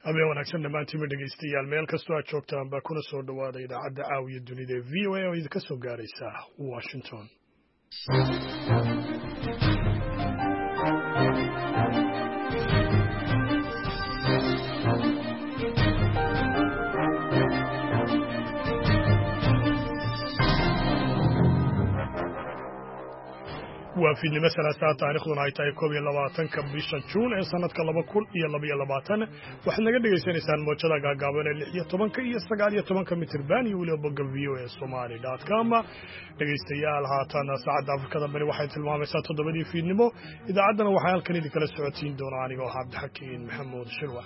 habeen wanaagsan dhammaantiinba dhegaystayaal meel kastoo aad joogtaan baa kuna soo dhawaada idaacadda caawiya dunida ee v o a oo idinka soo gaaraysa washington. waa fiidnimo salaasaa taariikhduna ay tahay 21-ka bisha Juun ee sanadka 2022 waxaad naga dhagaysanaysaan moojada gaagaaban ee 16 iyo 19 mitirban iyo weliba bogga voasomali.com. dhegaystayaal haatan saacadda Afrikada bari waxay tilmaamaysaa 7 fiidnimo. idaacaddana waxaa halkan idin kala socodsiin doona anigoo Cabdixakiin Maxamuud Shirwa.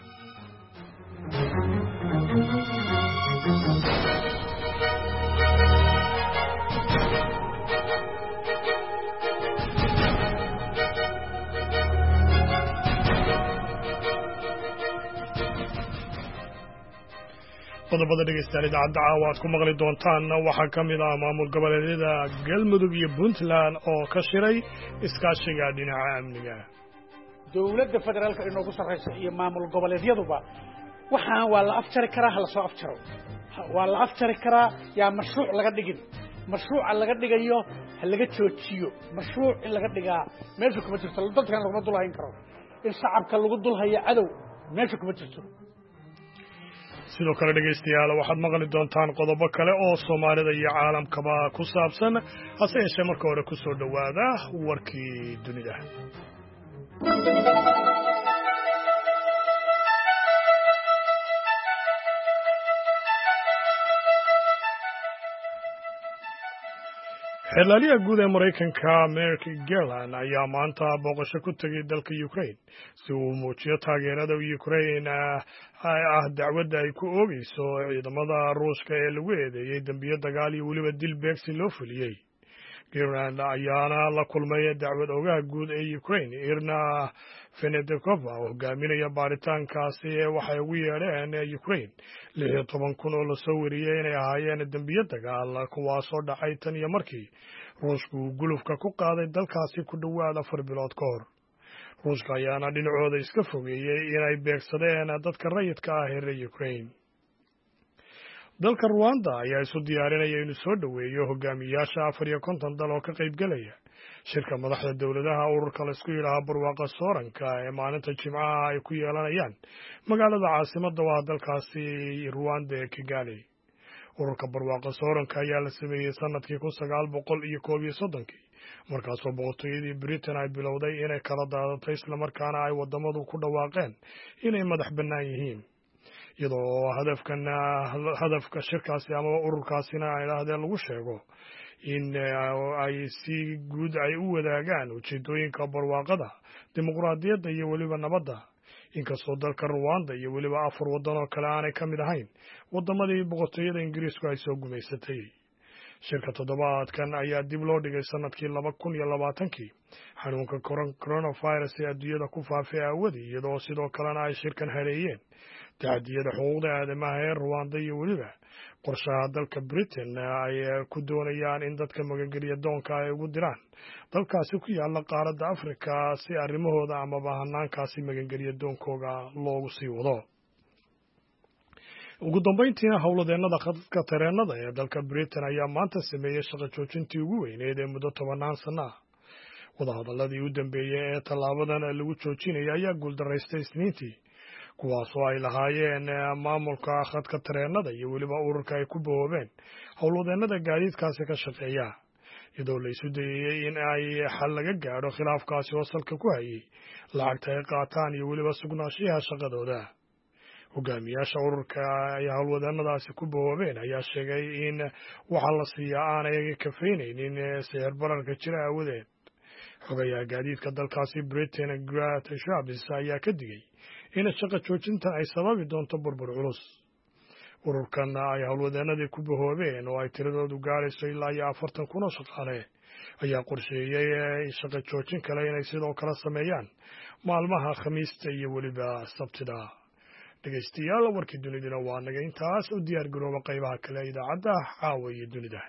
qodobada dhegaystayaal idaacadda caawa aad ku maqli doontaan waxaa ka mid ah maamul goboleedyada galmudug iyo puntland oo ka shiray iskaashiga dhinaca amniga. dowladda federaalka inoogu sarreysa iyo maamul goboleedyaduba waxaan waa la afjari karaa hala soo afjaro, waa la afjari karaa yaa mashruuc laga dhigin, mashruuca laga dhigayo ha laga joojiyo. mashruuc in laga dhigaa meesha kuma jirto, dadkan laguma dulhayn karo. in shacabka lagu dulhayo cadow meesha kuma jirto. sidoo kale dhegaystayaal waxaad maqli doontaan qodobo kale oo Soomaalida iyo caalamkaba ku saabsan, hase yeeshee marka hore ku soo dhawaada warkii dunida. xeelaliya guud ee Mareykanka Merrick Garland ayaa maanta booqasho ku tagay dalka Ukraine si uu muujiyo taageerada Ukraine ah dacwadda ay ku oogayso ciidamada Ruushka ee lagu eedeeyay dambiyo dagaal iyo weliba dil beegsi loo fuliyay. Garland ayaana la kulmay dacwad oogaha guud ee Ukraine Irina Fedorkova oo hogaaminaya baaritaankaasi waxay ugu yeedheen Ukraine 16,000 oo la soo wariyay inay ahaayeen dambiyo dagaal kuwaasoo dhacay tan iyo markii Ruushku gulufka ku qaaday dalkaasi ku dhowaad 4 bilood ka hor. Ruushka ayaana dhinacooda iska fogeeyay inay beegsadeen dadka rayidka ah ee Ukraine. dalka Rwanda ayaa isu diyaarinaya inuu soo dhaweeyo hogaamiyaasha 54 dal oo ka qayb galaya shirka madaxda dawladaha ururka la isku yiraahdo barwaaqo sooranka ee maalinta Jimcaha ay ku yeelanayaan magaalada caasimadda waa dalkaasi Rwanda ee Kigali. ururka barwaaqo sooranka ayaa la sameeyay sanadkii 1931 markaasoo boqortooyadii Britain ay bilowday inay kala daadatay isla markaana ay wadamadu ku dhawaaqeen inay madax bannaan yihiin. iyadoo hadafka shirkaasi ama ururkaasina ay yiraahdeen lagu sheego in ay si guud ay u wadaagaan ujeedooyinka barwaaqada, dimuqraadiyadda iyo weliba nabadda. inkastoo dalka Rwanda iyo weliba 4 waddan oo kale aanay ka mid ahayn wadamadii boqortooyada Ingiriisku ay soo gumaysatay. shirka toddobaadkan ayaa dib loo dhigay sanadkii 2020 xanuunka coronavirus ee adduunyada ku faafay aawadii, iyadoo sidoo kalena ay shirkan hareeyeen tacadiyada xuquuqda aadamaha ee Rwanda iyo weliba qorshaha dalka Britain ay ku doonayaan in dadka magangeliya doonka ay ugu diraan dalkaasi ku yaala qaaradda Afrika si arrimahooda amaba hanaankaasi magangeliya doonkooga loogu sii wado. ugu dambeyntiina howladeennada khadka tareenada ee dalka Britain ayaa maanta sameeyay shaqo joojintii ugu weyneed ee muddo 10 sano ah. wadahadaladii u dambeeyay ee tallaabadan lagu joojinaya ayaa guuldaraystay Isniintii, kuwaasoo ay lahaayeen maamulka khadka tareenada iyo weliba ururka ay ku boobeen howladeennada gaadiidkaasi ka shaqeeya, iyadoo la isu dayay in ay xal laga gaadho khilaafkaasi oo salka ku hayay lacagta ay qaataan iyo weliba sugnaanshiyaha shaqadooda. hogaamiyaasha ururka ay howlwadeennadaasi ku boobeen ayaa sheegay in waxa la siiyaa aanay kafeynaynin sicir bararka jira aawadeed. xogayaha gaadiidka dalkaasi Britain Grant Shapps ayaa ka digay in shaqo joojintan ay sababi doonto burbur culus. ururkan ay howlwadeennadii ku boobeen oo ay tiradoodu gaarayso ilaa 40,000 oo shaqaale ayaa qorsheeyay shaqo joojin kale inay sidoo kale sameeyaan maalmaha Khamiista iyo weliba Sabtida. dhegaystayaal warkii dunidina waa naga intaas u diyaar garooba qaybaha kale idaacadda caawa iyo dunida.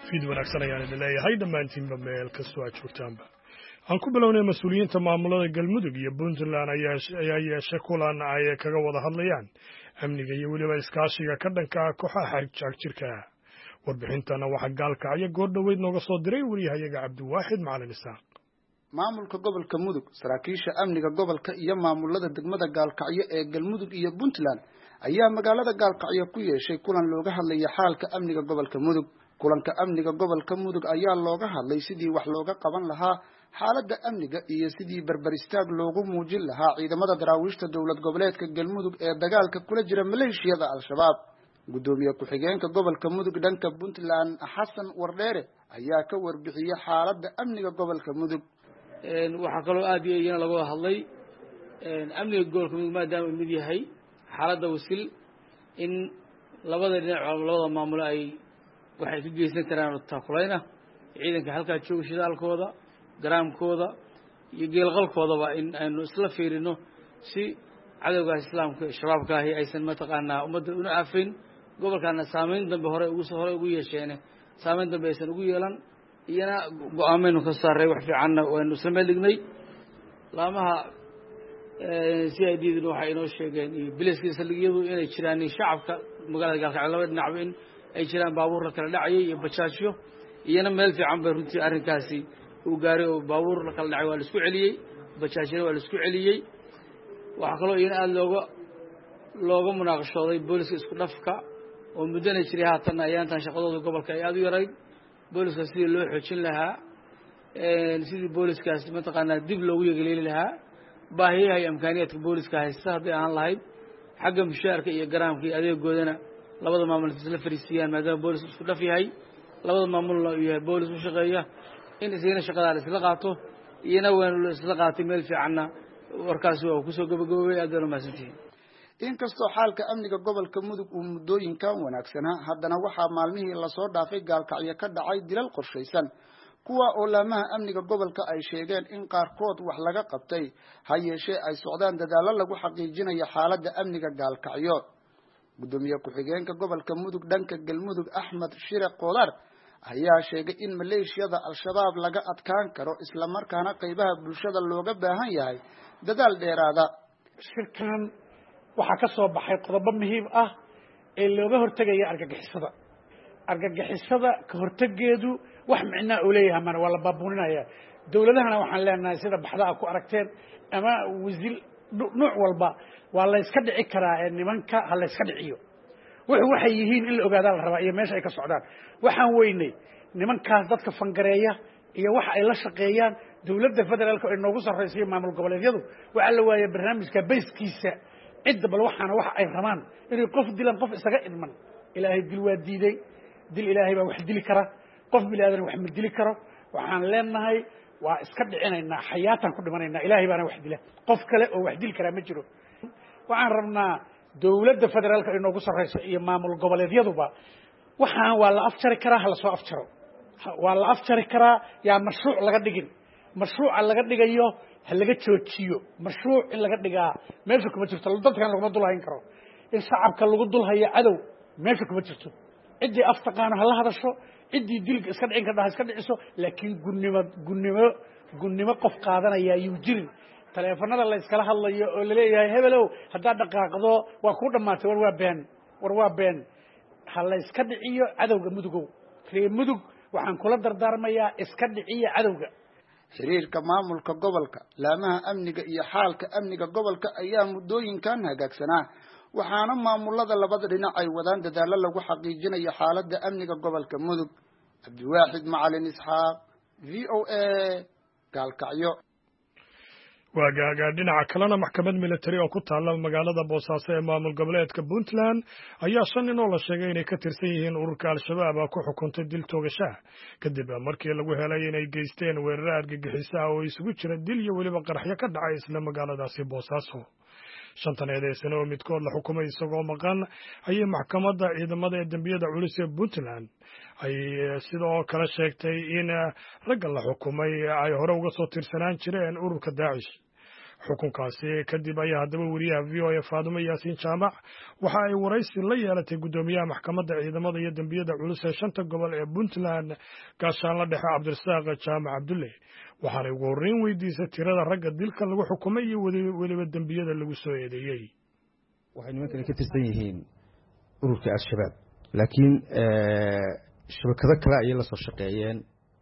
fid wanaagsan ayaan idin leeyahay dhammaantiinba meel kastoo aad joogtaanba aan ku bilownay mas-uuliyiinta maamulada galmudug iyo puntland ayaa yeeshay kulan ay kaga wada hadlayaan amniga iyo weliba iskaashiga ka dhanka ah kooxaha xagjirka warbixintana waxaa gaalkacyo goor dhoweyd nooga soo diray wariyahayaga cabdiwaaxid macalin isaaq maamulka gobolka mudug saraakiisha amniga gobolka iyo maamulada degmada gaalkacyo ee galmudug iyo puntland ayaa magaalada gaalkacyo ku yeeshay kulan looga hadlaya xaalka amniga gobolka mudug kulanka amniga gobolka mudug ayaa looga hadlay sidii wax looga qaban lahaa xaaladda amniga iyo sidii barbaristaag loogu muujin lahaa ciidamada daraawiishta dowlad goboleedka galmudug ee dagaalka kula jira maleeshiyada al-shabaab gudoomiye ku-xigeenka gobolka mudug dhanka puntland xasan wardheere ayaa ka warbixiyay xaaladda amniga gobolka mudug waxaa kaloo aad iyo iyana laga hadlay amniga gobolka mudug maadaama uu mid yahay xaaladda wasil in labada dhinac labada maamulo ay waxay ka geysan karaan taakulayna ciidanka halkaa jooga shidaalkooda garaamkooda iyo geelqalkoodaba in aynu isla fiirino si cadowgaas islaamka shabaabka ahi aysan mataqaanaa ummadda una aafin gobolkaana saamayn dambe hore ugu yeesheene saamayn dambe aysan ugu yeelan iyana go-aamaynu ka saaray wax fiicanna waynu isla meel dhignay laamaha c I d-duna waxay inoo sheegeen iyo biliska saldhigyadu inay jiraan shacabka magaalada gaalkacyo laba dhinacba in ay jiraan baabuur la kala dhacayay iyo bajaajyo iyana meel fiican bay runtii arrinkaasi uu gaaray oo baabuur la kala dhacay waa la isku celiyey bajaajyana waa la isku celiyey waxaa kaloo iyana aada looga munaaqashooday booliska isku dhafka oo muddana jiray haatanna ayaantan shaqadooda gobolka ay aada u yarayd booliska sidii loo xoojin lahaa sidii booliskaas mataqaanaa dib loogu yegeleeli lahaa baahiyaha iyo imkaaniyaadka booliska haysta hadday ahaan lahayd xagga mushaarka iyo garaamka iyo adeegoodana labada maamul isla fariisiiyaan maadaama boolis isku dhaf yahay labada maamulna uu yahay boolis u shaqeeya in isagana shaqadaa la isla qaato iyana waanu la isla qaatay meel fiicanna warkaasi waa kusoo gabagaboobay aad baana mahadsantihiin inkastoo xaalka amniga gobolka mudug uu muddooyinkan wanaagsanaa haddana waxaa maalmihii lasoo dhaafay gaalkacyo ka dhacay dilal qorshaysan kuwa oo laamaha amniga gobolka ay sheegeen in qaarkood wax laga qabtay ha yeeshee ay socdaan dadaallo lagu xaqiijinayo xaaladda amniga gaalkacyo gudoomiye ku-xigeenka gobolka mudug dhanka galmudug axmed shire qoodar ayaa sheegay in maleeshiyada al-shabaab laga adkaan karo islamarkaana qaybaha bulshada looga baahan yahay dadaal dheeraada shirkan waxaa ka soo baxay qodobo muhiim ah ee looga hortegaya argagixisada ka hortegeedu wax micnaa uu leeyahay mana waa la baabuuninaya dawladahana waxaan leenahay sida baxdaa ku aragteen ama wasil nooc walba waa la iska dhici karaa ee nimanka ha la iska dhiciyo waxay yihiin in la ogaadaa la rabaa iyo meesha ay ka socdaan waxaan weynay nimankaas dadka fangareeya iyo waxa ay la shaqeeyaan dawladda federaalka ay noogu sarraysiyo maamul goboleedyadu waxa la waayay barnaamijka bayskiisa cidda bal waxaana waxa ay rabaan inay qof dilaan qof isaga idman ilaahay dil waa diiday dil ilaahay baa wax dili kara qof bini aadan wax ma dili karo waxaan leenahay waa iska dhicinaynaa xayaataan ku dhimanaynaa ilaahay baana wax dila qof kale oo wax dili karaa ma jiro waxaan rabnaa dawladda federaalka ay noogu sarrayso iyo maamul goboleedyaduba waxaan waa la afjari karaa ha lasoo afjaro waa la afjari karaa yaa mashruuc laga dhigin mashruuca laga dhigayo ha laga joojiyo mashruuc in laga dhigaa meesha kuma jirto dadkan laguma dulhayn karo in shacabka lagu dulhayo cadow meesha kuma jirto ciddii af taqaano hala hadasho ciddii dilka iska dhicin kardha ha iska dhiciso laakiin gunnimo qof qaadanaya ayuu jirin taleefanada la iskala hadlayo oo laleeyahay hebelow haddaad dhaqaaqdo waa kuu dhammaatay war waa been ha la iska dhiciyo cadowga mudugow ree mudug waxaan kula dardaarmayaa iska dhiciya cadowga xiriirka maamulka gobolka laamaha amniga iyo xaalka amniga gobolka ayaa muddooyinkan hagaagsanaa waxaana maamulada labada dhinac ay wadaan dadaallo lagu xaqiijinayo xaaladda amniga gobolka mudug cabdiwaaxid macalin isxaaq v o a gaalkacyo waagaaga dhinaca kalena maxkamad militari oo ku taalla magaalada boosaaso ee maamul goboleedka puntland ayaa 5 nin oo la sheegay inay ka tirsan yihiin ururka al-shabaab ku xukuntay dil toogasho kadib markii lagu helay inay geysteen weerar argagixiso oo isugu jira dil iyo waliba qaraxyo ka dhacay isla magaaladaasi boosaaso 5 eedeysano oo midkood la xukumay isagoo maqan ayay maxkamadda ciidamada ee dambiyada culus ee puntland ay sidoo kale sheegtay in ragga la xukumay ay hore uga soo tirsanaan jireen ururka daacish xukunkaasi kadib ayaa haddaba wariyaha v o a faadumo yaasiin jaamac waxa ay waraysi la yeelatay guddoomiyaha maxkamadda ciidamada iyo dembiyada culus ee 5 gobol ee Puntland gaashaanle dhexe Cabdirasaaq Jaamac Cabdulle waxaanay ugu horreyn weydiisay tirada ragga dilka lagu xukumay iyo weliba dembiyada lagu soo eedeeyay. waxay nimankani ka tirsan yihiin ururka al-shabaab laakiin shabakado kale ayay la soo shaqeeyeen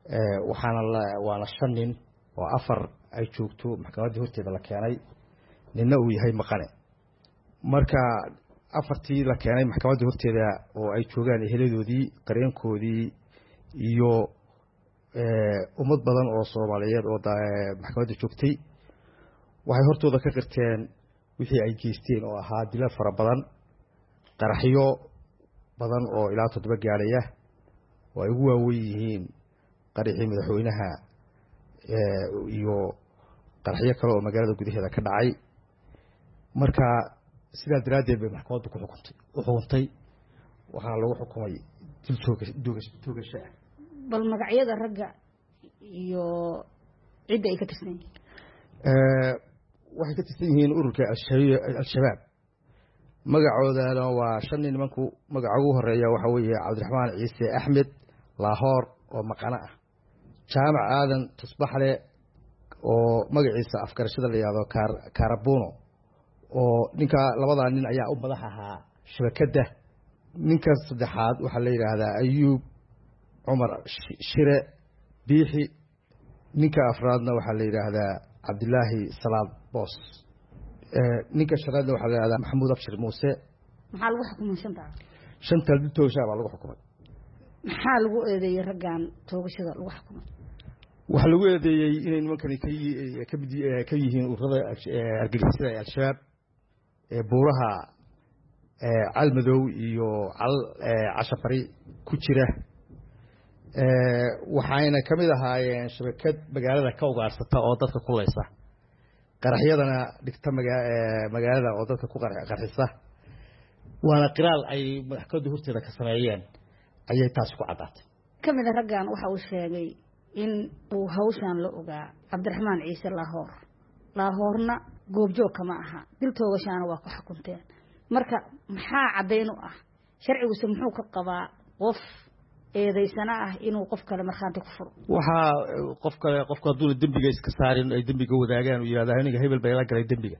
waana 5 nin oo 4 ay joogto maxkamadda horteeda la keenay ninna uu yahay maqane marka 4tii la keenay maxkamadda horteeda oo ay joogaan eheladoodii qareenkoodii iyo ummad badan oo Soomaaliyeed oo maxkamadda joogtay waxay hortooda ka qirteen wixii ay geysteen oo ahaa dilal fara badan qaraxyo badan oo ilaa 7 gaaraya oo ay ugu waaweyn yihiin qaraxii madaxweynaha iyo qaraxyo kale oo magaalada gudaheeda ka dhacay marka sidaa daraadeed bay maxkamaddu ku xukuntay waxaa lagu xukumay dil toogasho ah. bal magacyada ragga iyo cidda ay ka tirsan yihiin waxay ka tirsan yihiin ururka al-shabaab magacoodana waa 5 nin nimanku magaca ugu horeeya waxa weeye Cabdiraxmaan Ciise Axmed Lahoor oo maqana ah Jaamac Aadan Tusbaxle oo magaciisa afkarashada la yiraahdo Karabuno oo ninka labada nin ayaa u madax ahaa shabakada ninka saddexaad waxa la yiraahdaa Ayuub Umar Shire Biixi ninka afraadna waxa la yiraahdaa Cabdullaahi Salaad Boos ninka shaqada waxa la yiraahdaa Maxamuud Abshir Muuse. maxaa lagu xukumay shanta dil toogasho baa lagu xukumay. maxaa lagu eedeeyay raggan toogashada lagu xukumay? waxa lagu eedeeyay inay nimankani ka yihiin ururada argagixisada ee al-shabaab ee buuraha Calmadow iyo Cashafari ku jira waxayna kamid ahaayeen shabakad magaalada ka ugaarsata oo dadka ku leysa qaraxyadana dhigta magaalada oo dadka ku qarxisa waana qiraal ay maxkamadda horteeda ka sameeyeen ayay taas ku cadaatay. kamid raggan waxa uu sheegay in uu hawshan la ogaa Cabdiraxmaan Ciise Lahoorna goobjoog kama aha dil toogashaana waa ku xukunteen marka maxaa cadeyn u ah sharcigu muxuu ka qabaa qof eedaysana ah inuu qof kale marxaanti ku furo waxa qofka haduu dambiga iska saarin ay dambiga wadaagaan u yiraahdaa aniga hebel bay la galay dambiga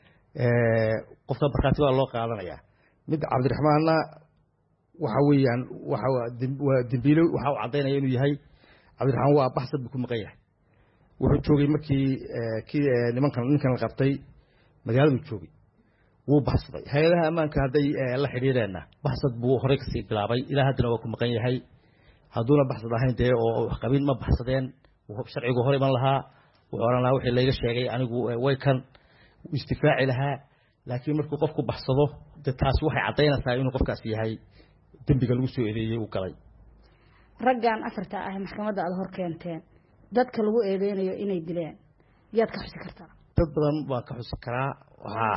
qofka marxaanti waa loo qaadanaya mid Cabdiraxmaanna waxa weeyaan waxa dambiilo waxa uu cadeynaya inuu yahay Cabdiraxmaan waa baxsad ku maqan yahay wuxuu joogay markii ninkan la qabtay magaaladu joogay wuu baxsaday hay'adaha ammaanka haday la xiriireena baxsad buu hore ka sii bilaabay ilaa haddana waa ku maqan yahay haduuna baxsad ahayn dee oo qabin ma baxsadeen sharcigu hore iman lahaa wuxuu oran lahaa wixii layga sheegay anigu way kan istifaaci lahaa laakiin markuu qofku baxsado dee taas waxay cadeynaysaa inuu qofkaas yahay dambiga lagu soo eedeeyay uu galay. raggan afarta ah maxkamadda aad hor keenteen dadka lagu eedeynayo inay dileen yaad ka xusi kartaa? dad badan baan ka xusi karaa waxaa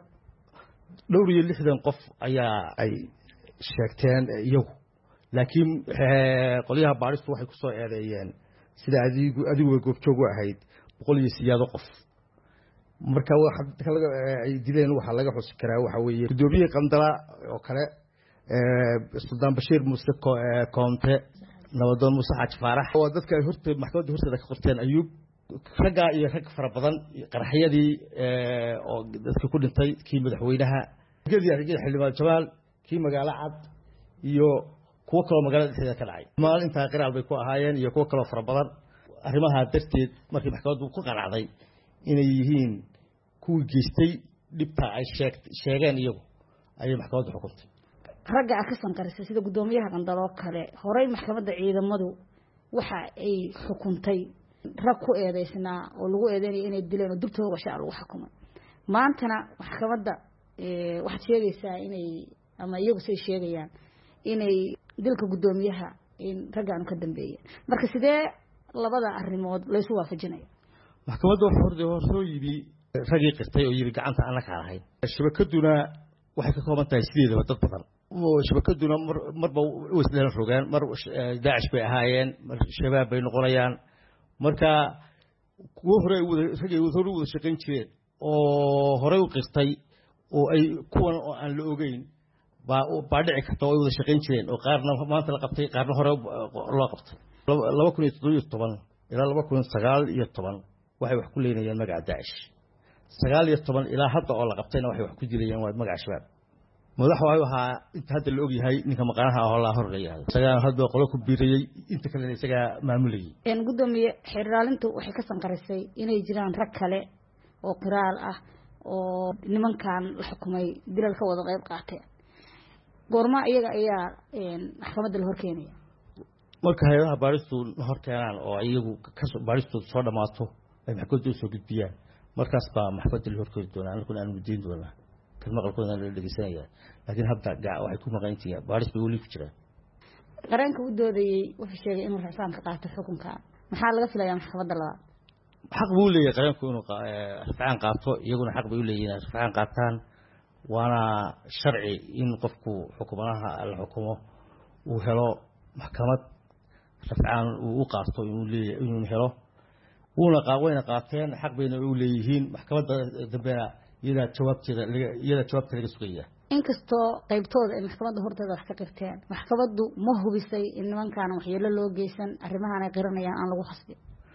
dhowr iyo 60 qof ayaa ay sheegteen iyagu laakiin qoliyaha baaristu waxay ku soo eedeeyeen sida adigu goobjoog u ahayd 100 qof marka waxa ay dileen waxa laga xusi karaa waxa weeye gudoomiye Qandala oo kale Sultan Bashir Muuse Koonte nabadoon Muuse Xaaj Faarax waa dadka ay horteed maxkamadda horteeda ka qorteen Ayuub ragga iyo rag fara badan qaraxyadii oo dadka ku dhintay kii madaxweynaha xildhibaan Jamaal kii magaalo cad iyo kuwa kale magaalada dhexdeeda ka dhacay maalinta qiraal bay ku ahaayeen iyo kuwa kale fara badan arrimaha darteed markii maxkamaddu ku qaracday inay yihiin kuwii geystay dhibta ay sheegeen iyagu ayay maxkamaddu xukuntay. ragga ka sanqarisay sida gudoomiyaha Qandalo kale horey maxkamadda ciidamadu waxa ay xukuntay rag ku eedeysnaa oo lagu eedeynay inay dileen oo dil toogasho lagu xukumay maantana maxkamadda waxaad sheegaysaa inay ama iyagu say sheegayaan inay dilka gudoomiyaha in raggan ka dambeeyeen marka sidee labada arrimood la isku waafajinaya? maxkamaddu hor soo yiri ragii qirtay oo yiri gacanta aan la kalahayn shabakaduna waxay ka kooban tahay sideedaba dad badan oo shabakaduna marba isla rogaan mar Daacish bay ahaayeen mar shabaab bay noqonayaan marka kuwa hore ragay wada shaqayn jireen oo horey u qirtay oo ay kuwan oo aan la ogeyn baa dhici karta oo ay wada shaqayn jireen oo qaarna maanta la qabtay qaarna hore loo qabtay 2017 ilaa 2019 waxay wax ku leeynayeen magaca Daesh 19 ilaa hadda oo la qabtayna waxay wax ku dilayeen waa magaca shabaab madax waxa ahaa inta hadda la og yahay ninka maqanaha oo la horreeyay isaga hadda qolo ku biiriyay inta kale isaga maamulayay gudoomiye xiraalintu waxay ka sanqarisay inay jiraan rag kale oo qiraal ah oo nimankan la xukumay dilal ka wada qayb qaateen goorma iyaga ayaa maxkamadda la horkeenaya marka hay'adaha baaristu horkeenaan oo iyagu baaristu soo dhamaato ay maxkamadda soo gudbiyaan markaas baa maxkamadda la horkeeni doonaa anaguna aan mudiin doonaa kalma qalkoodna la dhageysanaya laakiin hadda waxay ku maqayntiyaa baaris bay weli ku jiraan qaranka u doodayay wuxuu sheegay inuu rafcaan ka qaato xukunka maxaa laga filayaa maxkamadda labaad xaq buu leeyahay qaranku inuu rafcaan qaato iyaguna xaq bay u leeyihiin inay rafcaan qaataan waana sharci in qofku xukumanaha la xukumo uu helo maxkamad rafcaan uu u qaato inuu helo wayna qaateen xaq bayna u leeyihiin maxkamadda dambena iyada jawaabteeda laga sugaya inkastoo qaybtooda ay maxkamadda horteeda wax ka qirteen maxkamaddu ma hubisay in nimankan waxyeelo loo geysan arrimahan ay qiranayaan aan lagu khasbin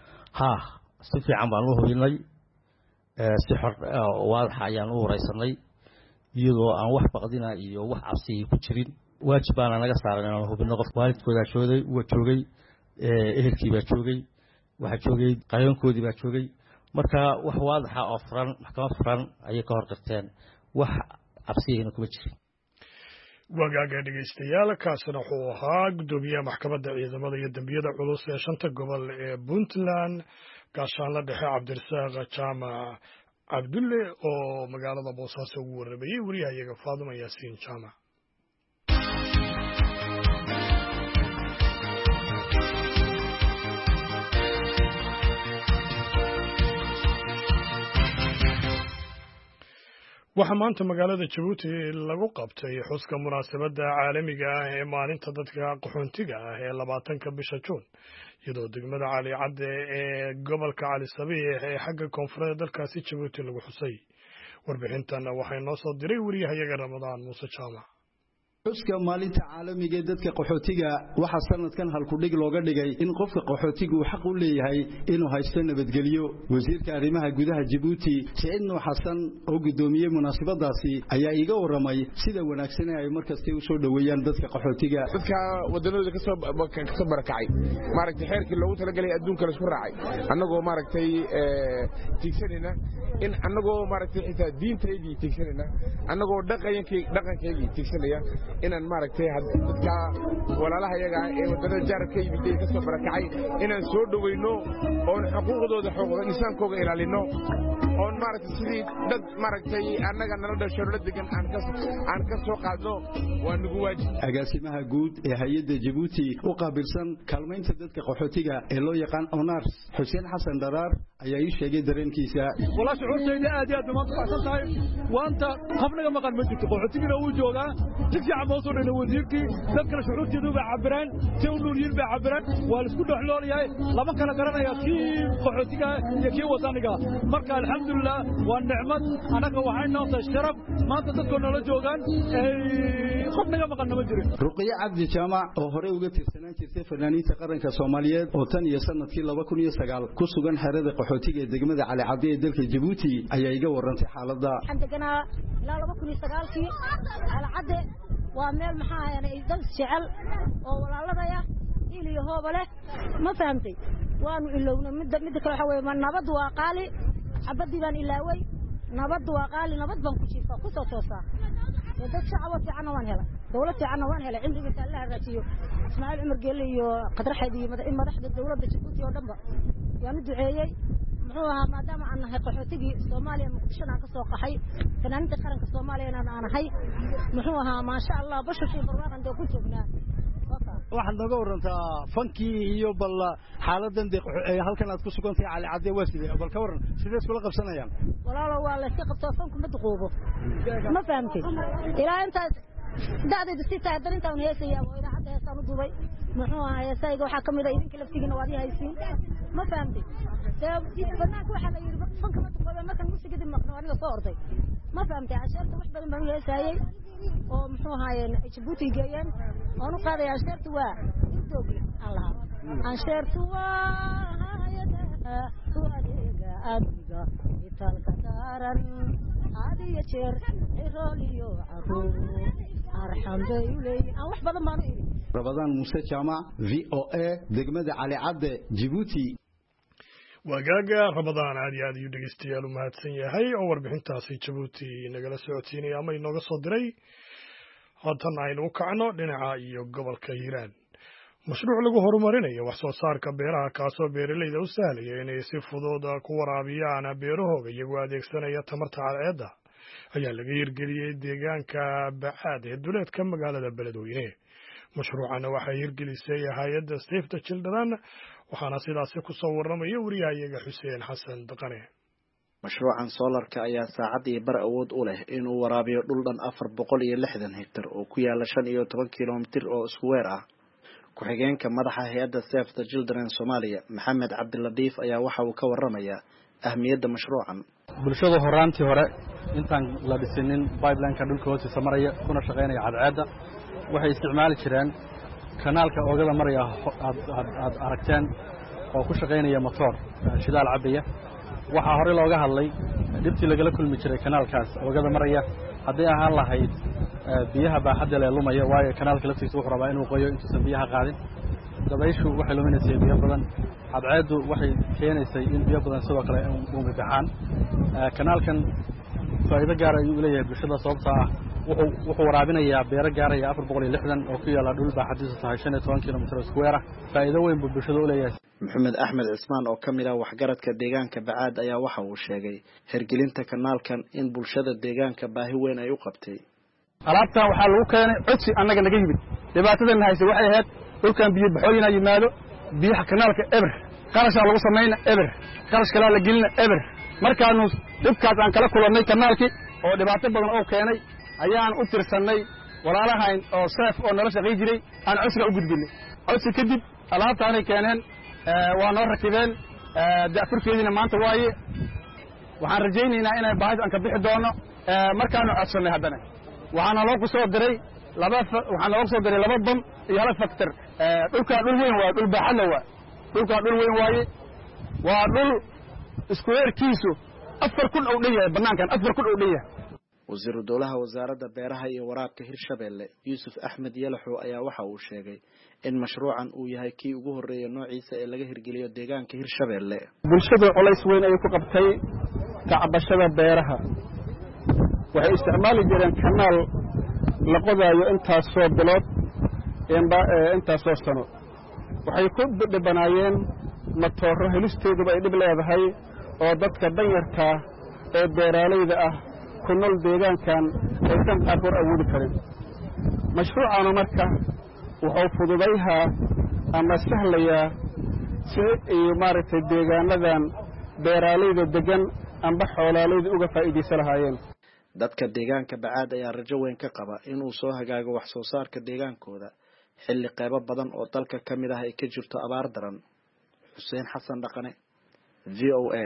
si fiican baan u hubinay si xor waadax ayaan u wareysanay iyadoo aan wax baqdina iyo wax cabsi ku jirin waajib baana naga saaran inaan hubino qof waalidkooda joogay ehelkii baa joogay waxa joogay qayankoodii baa joogay marka wax waadaxa oo furan maxkamad furan ayay ka hor qirteen wax cabsiyeena kuma jirin wagaaga dhegeystayaal kaasina wuxuu ahaa gudoomiyaha maxkamadda ciidamada iyo dambiyada culus ee 5 gobol ee Puntland gaashaanle dhexe Cabdirasaaq Jaamac Cabdulle oo magaalada Boosaaso ugu warramayay wariyahayaga Faaduma Yaasiin Jaamac waxaa maanta magaalada Jabuuti lagu qabtay xuska munaasabadda caalamiga ah ee maalinta dadka qaxoontiga ah ee 20ka bisha Juun iyadoo degmada Cali Cadde ee gobolka Cali Sabiix ee xagga koonfureed dalkaasi Jabuuti lagu xusay warbixintan waxay noo soo diray wariyahayaga Ramadaan Muuse Jaamac xuska maalinta caalamiga ee dadka qaxootiga waxa sanadkan halku dhig looga dhigay in qofka qaxootiga uu xaq u leeyahay inuu haysto nabadgelyo wasiirka arrimaha gudaha Djibouti Said Nuur Xasan oo gudoomiyay munaasabadaasi ayaa iga waramay sida wanaagsan ay markasta u soo dhaweeyaan dadka qaxootiga dadka wadanooda ka soo barakacay maaragtay xeerkii loogu talagalay adduunka la isku raacay annagoo maaragtay tigsanina in annagoo maaragtay xitaa diinteedii tigsanina annagoo dhaqankeedii tigsanaya inaan maaragtay dadka walaalaha iyaga ee wadada jaarka yimid ka soo barakacay inaan soo dhaweyno oo xuquuqdooda xuquuqda insaankooda ilaalino oo maaragtay sidii dad maaragtay annaga nala dhasho la degan aan ka soo qaadno waa nagu waajib agaasimaha guud ee hay'adda Djibouti u qaabilsan kaalmaynta dadka qaxootiga ee loo yaqaan ONARS Xuseen Xasan Daraar ayaa ii sheegay dareenkiisa wala shucuurtayda aad iyo aad ma faraxsan tahay waanta qofnaga maqan ma jirto qaxootiga uu joogaa si عموصو لنا وزيركي ذكر شعور جدوب عبران تقولون يلبى عبران والسكول حلول ياي لما كان قرنا يا كي قحوتيكا يا كي وطنيكا مركا الحمد لله والنعمة أنا كوحين ناس الشرف ما تذكرون ولا جوغان خدنا ما قلنا مجري رقية عبد الجامع أو هري وقت السنة كيف فنانين تقرن كصوماليات أو تاني سنة كي لو كن يسجل كسوجان حرد قحوتيكا دقمة على عبد دلك جيبوتي أي يجوا ورنت حالة دا عندنا لا لو كن يسجل في على عد ومال محا يعني دل شعل أو ولا لا إلي هو بله ما فهمتي وانو إلونا مد كل حوي من نبض وقالي عبدي بان إلاوي نبض وقالي نبض بان كشيفة كسر توسا يدك شعوة في عنوان هلا دولة عنوان هلا عندي مثل الله الرئيسي إسماعيل عمر قال لي قدر حدي إما رحت الدولة بتشوفي ودمبا يعني دعية محوها ما دام أنها قحوتي الصومالية مقدشنا كسوق حي فنانت قرن كالصومالية أنا حي محوها ما شاء الله بشر في برواق عندو كنت هنا waxaan naga warantaa fankii iyo bal xaaladan halkan aad ku sugantay Cali Cadde Waaside bal ka waran sidee isku qabsanayaan walaalo waa la iska qabto fanku ma duqoobo ma fahamtay ilaa inta da'deedu si tahay darinta uu heesaya oo ila hadda heesaan u dubay muxuu ahaa heesayga waxa kamid ah idinka laftigiina waad haysiin ما فهمتي بناك واحد يربط فنك ما تقول ما كان موسيقى قد مقنع أنا صورتي ما فهمتي عشان وش بدل ما هي سايي ومحوها جيبوتي جايين أنا قاعدة عشان توا دوبي الله عشان توا واديجا أديجا يتالك دارن عادي يشير إيروليو عرو أرحم بيولي أو وح بدل ما نقول رمضان موسى جامع VOA دقمة علي عبد جيبوتي wagaaga ramadaan aad iyo aad ayuu dhegeystayaal u mahadsan yahay oo warbixintaasi Djibouti nagala socodsiinaya ama inooga soo diray haatan aynu u kacno dhinaca iyo gobolka Hiiraan mashruuc lagu horumarinayo wax soo saarka beeraha kaasoo beeraleyda u sahlaya inay si fudud ku waraabiyaan beerahooda iyagoo adeegsanaya tamarta cadceedda ayaa laga hirgeliyay deegaanka Bacaad ee duleedka magaalada Beledweyne mashruucana waxay hirgelisay hay'adda Save the Children waxaana sidaasi ku soo waramaya wariyahayaga Xuseen Xasan Daqane mashruucan solarka ayaa saacadii bar awood u leh inuu waraabiyo dhul dhan 460 hektar oo ku yaala 15 kilomitir oo square ah ku-xigeenka madaxa hay'adda Save the Children Soomaaliya Maxamed Cabdiladiif ayaa waxa uu ka waramayaa ahmiyadda mashruucan bulshada horaantii hore intaan la dhisinin pipeline-ka dhulka hoostiisa maraya kuna shaqeynaya cadceedda waxay isticmaali jireen kanaalka oogada maraya aad aragteen oo ku shaqeynaya motor shidaal cabaya waxa hore looga hadlay dibtii lagala kulmi jiray kanaalkaas oogada maraya haddii ahaan lahayd biyaha baaxadda leh lumaya waayo kanaalka laftiisa wuxuu rabaa inuu qoyo intuusan biyaha qaadin dabayshu waxay luminaysay biyo badan cadceeddu waxay keenaysay in biyo badan sidoo kale u mibixaan kanaalkan faa'iido gaar ayuu leeyahay bulshada sababtoo ah wuxuu waraabinayaa beero gaaraya 460 oo ku yaala dhul baaxadiisu tahay 15 kilomitir square faa'iido weyn buu bulshada u leeyahay Maxamed Axmed Cismaan oo kamid ah waxgaradka deegaanka Bacaad ayaa waxa uu sheegay hirgelinta kanaalkan in bulshada deegaanka baahi weyn ay u qabtay alaabtan waxaa lagu keenay codsi annaga naga yimid dhibaatadan haysa waxay ahayd dhulkan biyo baxooyina yimaado biyaha kanaalka eber qarasha lagu sameeyna eber qarash kala la gelina eber markaanu dibkaas aan kala kulannay kanaalkii oo dhibaato badan oo keenay ayaan u tirsanay walaalahayn oo saaf oo nolosha qey jiray aan cusra u gudbinay codsi kadib alaabtaanay keeneen waa noo rakibeen daafurkeedina maanta waaye waxaan rajaynaynaa inay baahida aan ka bixi doono markaanu codsanay haddana waxaana loo soo diray laba bam iyo hal factor dhulka dhul weyn waa dhul baaxad leh dhulka dhul weyn waaye waa dhul square-kiisu 4 kun oo dhan banaankan 4 kun oo dhan wasiiru dowlaha wasaaradda beeraha iyo waraabka Hirshabeelle Yuusuf Axmed Yalaxo ayaa waxa uu sheegay in mashruucan uu yahay kii ugu horeeyay noociisa ee laga hirgeliyo deegaanka Hirshabeelle bulshada culays weyn ay ku qabtay kacbashada beeraha waxay isticmaali jireen kanaal la qodayo intaas soo bilood intaas soo sano waxay ku dhibanaayeen matooro helisteeduba ay dhib leedahay oo dadka danyarta ee beeraleyda ah ku nool deegaankan aysan qaar awoodi karin mashruucana marka wuxuu fududayaa ama sahlayaa si ay maaragtay deegaanadan beeraleyda degan amba xoolaaleyda uga faa'iideysan lahaayeen dadka deegaanka Bacaad ayaa rajo weyn ka qaba inuu soo hagaago wax soo saarka deegaankooda xilli qaybo badan oo dalka kamid ah ay ka jirto abaar daran Xuseen Xasan Daqane VOA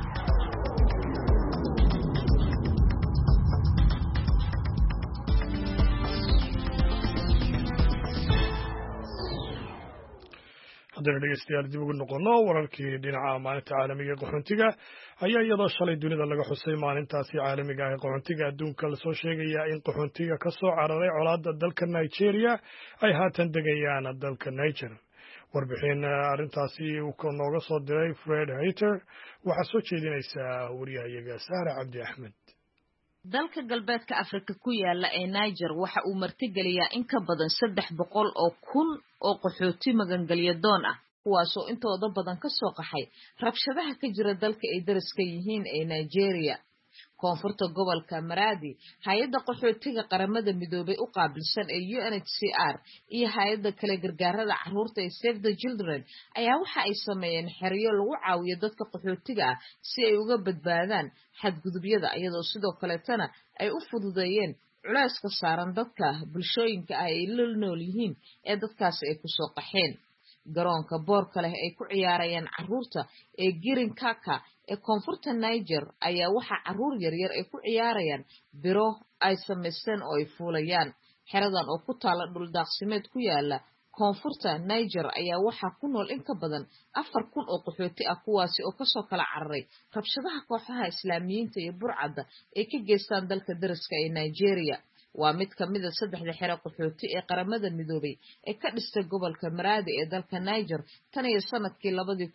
haddana dhegeystayaal dib ugu noqono wararkii dhinaca maalinta caalamiga ee qaxoontiga ayaa iyadoo shalay dunida laga xusay maalintaasi caalamiga ah ee qaxoontiga adduunka lasoo sheegaya in qaxoontiga ka soo cararay colaadda dalka Nigeria ay haatan degayaan dalka Niger warbixin arrintaasi uu nooga soo diray Fred Hayter waxaa soo jeedinaysaa wariyahayaga Sahra Cabdi Axmed dalka galbeedka Afrika ku yaala ee Niger waxa uu martigeliyaa in ka badan 300 oo kun oo qaxooti magangalyo doon ah kuwaasoo intooda badan ka soo qaxay rabshadaha ka jira dalka ay dariska yihiin ee Nigeria koonfurta gobolka Maradi hay'adda qaxootiga qaramada midoobay u qaabilsan ee UNHCR iyo hay'adda kale gargaarada carruurta ee Save the Children ayaa waxa ay sameeyeen xiriyo lagu caawiyo dadka qaxootiga ah si ay uga badbaadaan xadgudubyada iyadoo sidoo kale tana ay u fududeeyeen culayska saaran dadka bulshooyinka ay la nool yihiin ee dadkaas ay ku soo qaxeen garoonka boorka leh ay ku ciyaarayaan carruurta ee Girin Kaka ee koonfurta Niger ayaa waxaa carruur yaryar ay ku ciyaarayaan biro ay samaysteen oo ay fuulayaan. Xeradan oo ku taala dhul daaqsimeed ku yaala koonfurta Niger ayaa waxaa ku nool in ka badan 4,000 oo qaxooti ah kuwaasi oo kasoo kala cararay rabshadaha kooxaha Islaamiyiinta iyo burcadda ay ka geystaan dalka dariska ee Nigeria. waa mid ka mid ah 3 xero qaxooti ee qaramada midoobay ee ka dhistay gobolka Maradi ee dalka Niger tan iyo sanadkii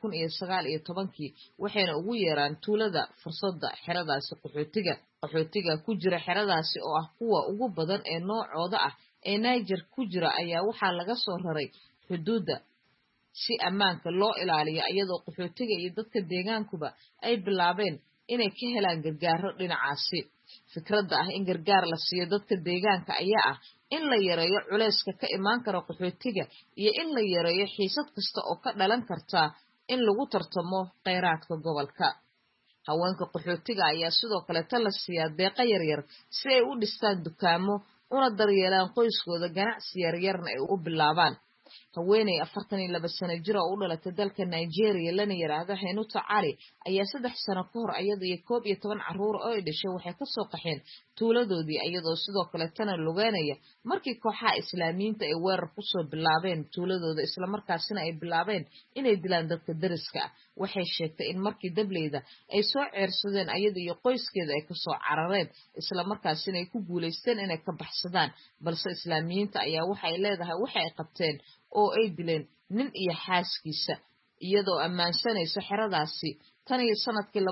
2019 waxayna ugu yeeraan tuulada fursadda xeradaasi qaxootiga ku jira xeradaasi oo ah kuwa ugu badan ee noocooda ah ee Niger ku jira ayaa waxaa laga soo raray xuduudda si ammaanka loo ilaaliyo iyadoo qaxootiga iyo dadka deegaankuba ay bilaabeen inay ka helaan gargaaro dhinacaasi. fikradda ah in gargaar la siiyo dadka deegaanka ayaa ah in la yareeyo culayska ka imaan kara qaxootiga iyo in la yareeyo xiisad kasta oo ka dhalan karta in lagu tartamo kheyraadka gobolka. haweenka qaxootiga ayaa sidoo kale la siiyaa deeqa yaryar si ay u dhistaan dukaamo una daryeelaan qoyskooda ganacsi yaryarna ay u bilaabaan. haweeney 42 sano jir oo u dhalatay dalka Nigeria lana yiraahdo Hainuta Ali ayaa 3 sano ka hor iyada iyo 11 carruur oo ay dhashay waxay ka soo qaxeen tuuladoodii iyadoo sidoo kale tan lugaanaya markii kooxaha Islaamiyiinta ay weerar ku soo bilaabeen tuuladooda isla markaasina ay bilaabeen inay dilaan dadka dariska. waxay sheegtay in markii dableyda ay soo ceersadeen iyada iyo qoyskeeda ay ka soo carareen isla markaasina ay ku guuleysteen inay ka baxsadaan balse Islaamiyiinta ayaa waxay leedahay waxa ay qabteen oo ay dileen nin iyo xaaskiisa iyadoo ammaansanaysa xeradaasi tan iyo sanadkii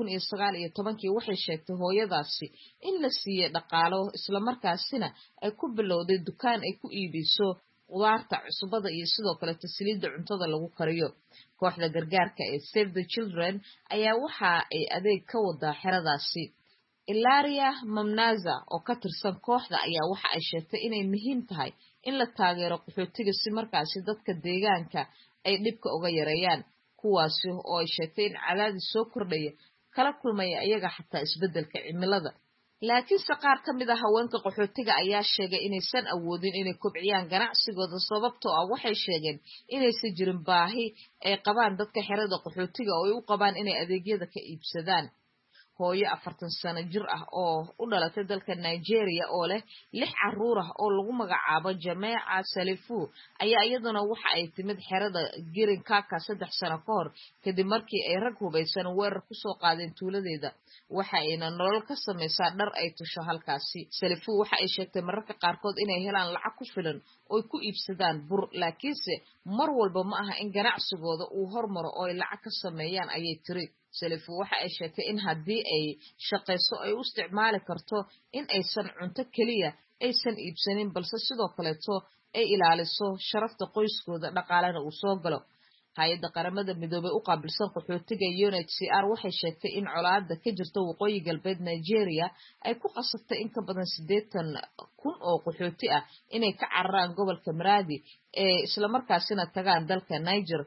2019 waxay sheegtay hooyadaasi in la siiyay dhaqaalo isla markaasina ay ku bilowday dukaan ay ku iibiso qudaarta cusubada iyo sidoo kale tasliidda cuntada lagu kariyo. kooxda gargaarka ee Save the Children ayaa waxa ay adeeg ka wadaa xeradaasi. Ilaria Mamnaza oo ka tirsan kooxda ayaa waxa ay sheegtay inay muhiim tahay in la taageero qaxootiga si markaasi dadka deegaanka ay dhibka uga yareeyaan kuwaasi oo ay sheegtay in cadaadis soo kordhaya kala kulmaya iyaga xataa isbeddelka cimilada. laakiin qaar ka mid ah haweenka qaxootiga ayaa sheegay inaysan awoodin inay kobciyaan ganacsigooda sababtoo ah waxay sheegeen inaysan jirin baahi ay qabaan dadka xerada qaxootiga oo ay u qabaan inay adeegyada ka iibsadaan. hooyo 40 sano jir ah oo u dhalatay dalka Nigeria oo leh 6 carruur ah oo lagu magacaabo Jameeca Salifu ayaa iyaduna waxa ay timid xerada Girin Kaka 3 sano ka hor kadib markii ay rag hubaysan weerar ku soo qaadeen tuuladeeda. waxa ayna nolol ka samaysaa dhar ay tusho halkaasi. Salifu waxa ay sheegtay mararka qaarkood inay helaan lacag ku filan oo ay ku iibsadaan bur laakiinse mar walba ma aha in ganacsigooda uu hormaro oo ay lacag ka sameeyaan ayay tiri. Salifu waxa ay sheegtay in haddii ay shaqayso ay u isticmaali karto in aysan cunto kaliya aysan iibsanin balse sidoo kaleeto ay ilaaliso sharafta qoyskooda dhaqaalena uu soo galo. hay'adda qaramada midoobay u qaabilsan qaxootiga UNHCR waxay sheegtay in colaadda ka jirta waqooyi galbeed Nigeria ay ku qasabtay in ka badan 80,000 oo qaxooti ah inay ka cararaan gobolka Maradi ee isla markaasina tagaan dalka Niger.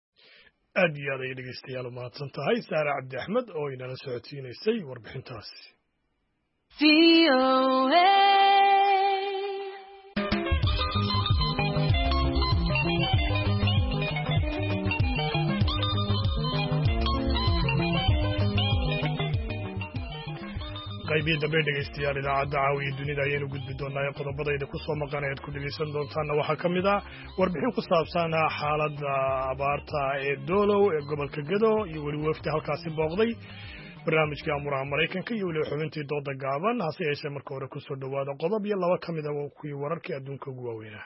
aad iyo aad ay dhegeystayaal u mahadsan tahay Saara Cabdi Axmed oo inala socodsiinaysay warbixintaasi. qaybihii dambe dhegeystayaal idaacadda caawiya dunida ayaynu gudbi doonaa qodobadayda ku soo maqan ayaad ku dhegeysan doontaana waxaa ka mid ah warbixin ku saabsan xaaladda abaarta ee doolow ee gobolka Gedo iyo weli wafdi halkaasi booqday barnaamijkii amuraha Maraykanka iyo weli xubintii dooda gaaban hase yeeshee marka hore ku soo dhawaada qodob iyo 2 ka mid ah kuwii wararkii adduunka ugu waaweynaa.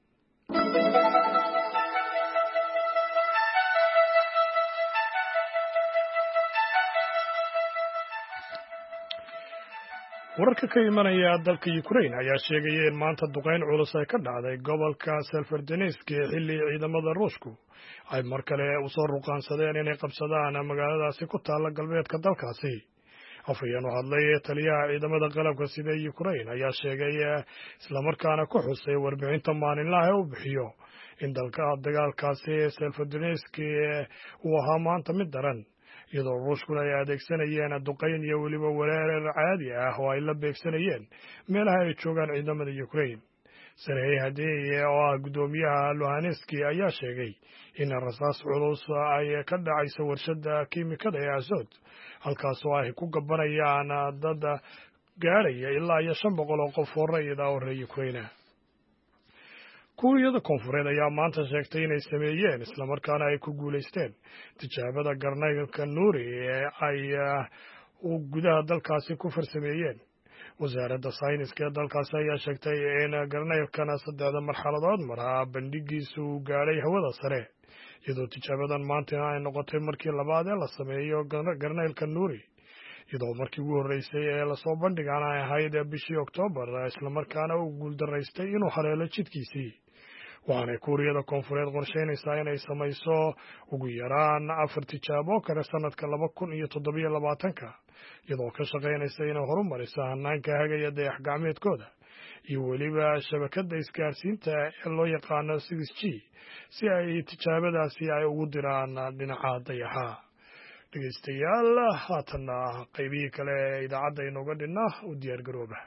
wararka ka imanaya dalka Ukraine ayaa sheegaya in maanta duqeyn culus ay ka dhacday gobolka Severodonetsk xilli ciidamada Ruushku ay mar kale u soo ruqaansadeen inay qabsadaan magaaladaasi ku taala galbeedka dalkaasi. afhayeen u hadlay taliyaha ciidamada qalabka sida Ukraine ayaa sheegay isla markaana ku xusay warbixinta maalinlaha ee uu bixiyo in dagaalkaasi Severodonetsk uu ahaa maanta mid daran iyadoo Ruushkuna ay adeegsanayeen duqeyn iyo weliba weerar caadi ah oo ay la beegsanayeen meelaha ay joogaan ciidamada Ukraine. Serhii Hadeeye oo ah guddoomiyaha Luhansk ayaa sheegay in rasaas culus ay ka dhacayso warshada kiimikada ee Azot halkaasoo ay ku gabanayaan dad gaaraya ilaa 500 oo qof oo rayid ah oo reer Ukraine. Kuuriyada Koonfureed ayaa maanta sheegtay inay sameeyeen isla markaana ay ku guuleysteen tijaabada garnaylka Nuuri ee ay gudaha dalkaasi ku farsameeyeen. wasaaradda sayniska ee dalkaasi ayaa sheegtay in garnaylkana 3 marxaladood maraa bandhigiisu uu gaadhay hawada sare iyadoo tijaabadan maanta ay noqotay markii labaad ee la sameeyo garnaylka Nuuri iyadoo markii ugu horeysay ee la soo bandhigana ay ahayd bishii Oktoobar isla markaana uu guuldaraystay inuu haleelo jidkiisii. waxaanay Kuuriyada Koonfureed qorsheynaysaa inay samayso ugu yaraan 4 tijaabo kale sanadka 2027 iyadoo ka shaqeynaysa inay horumariso hanaanka hagaya dayax-gacmeedkooda iyo weliba shabakadda isgaarsiinta ee loo yaqaano 6G si ay tijaabadaasi ay ugu diraan dhinaca dayaxa. dhegeystayaal haatanna qaybihii kale ee idaacadda inooga dhinna u diyaar garooba.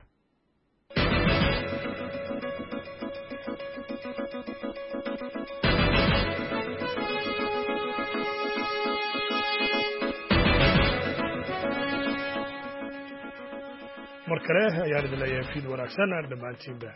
mar kale ayaan idin leeyahay fiid wanaagsan dhammaantiinba.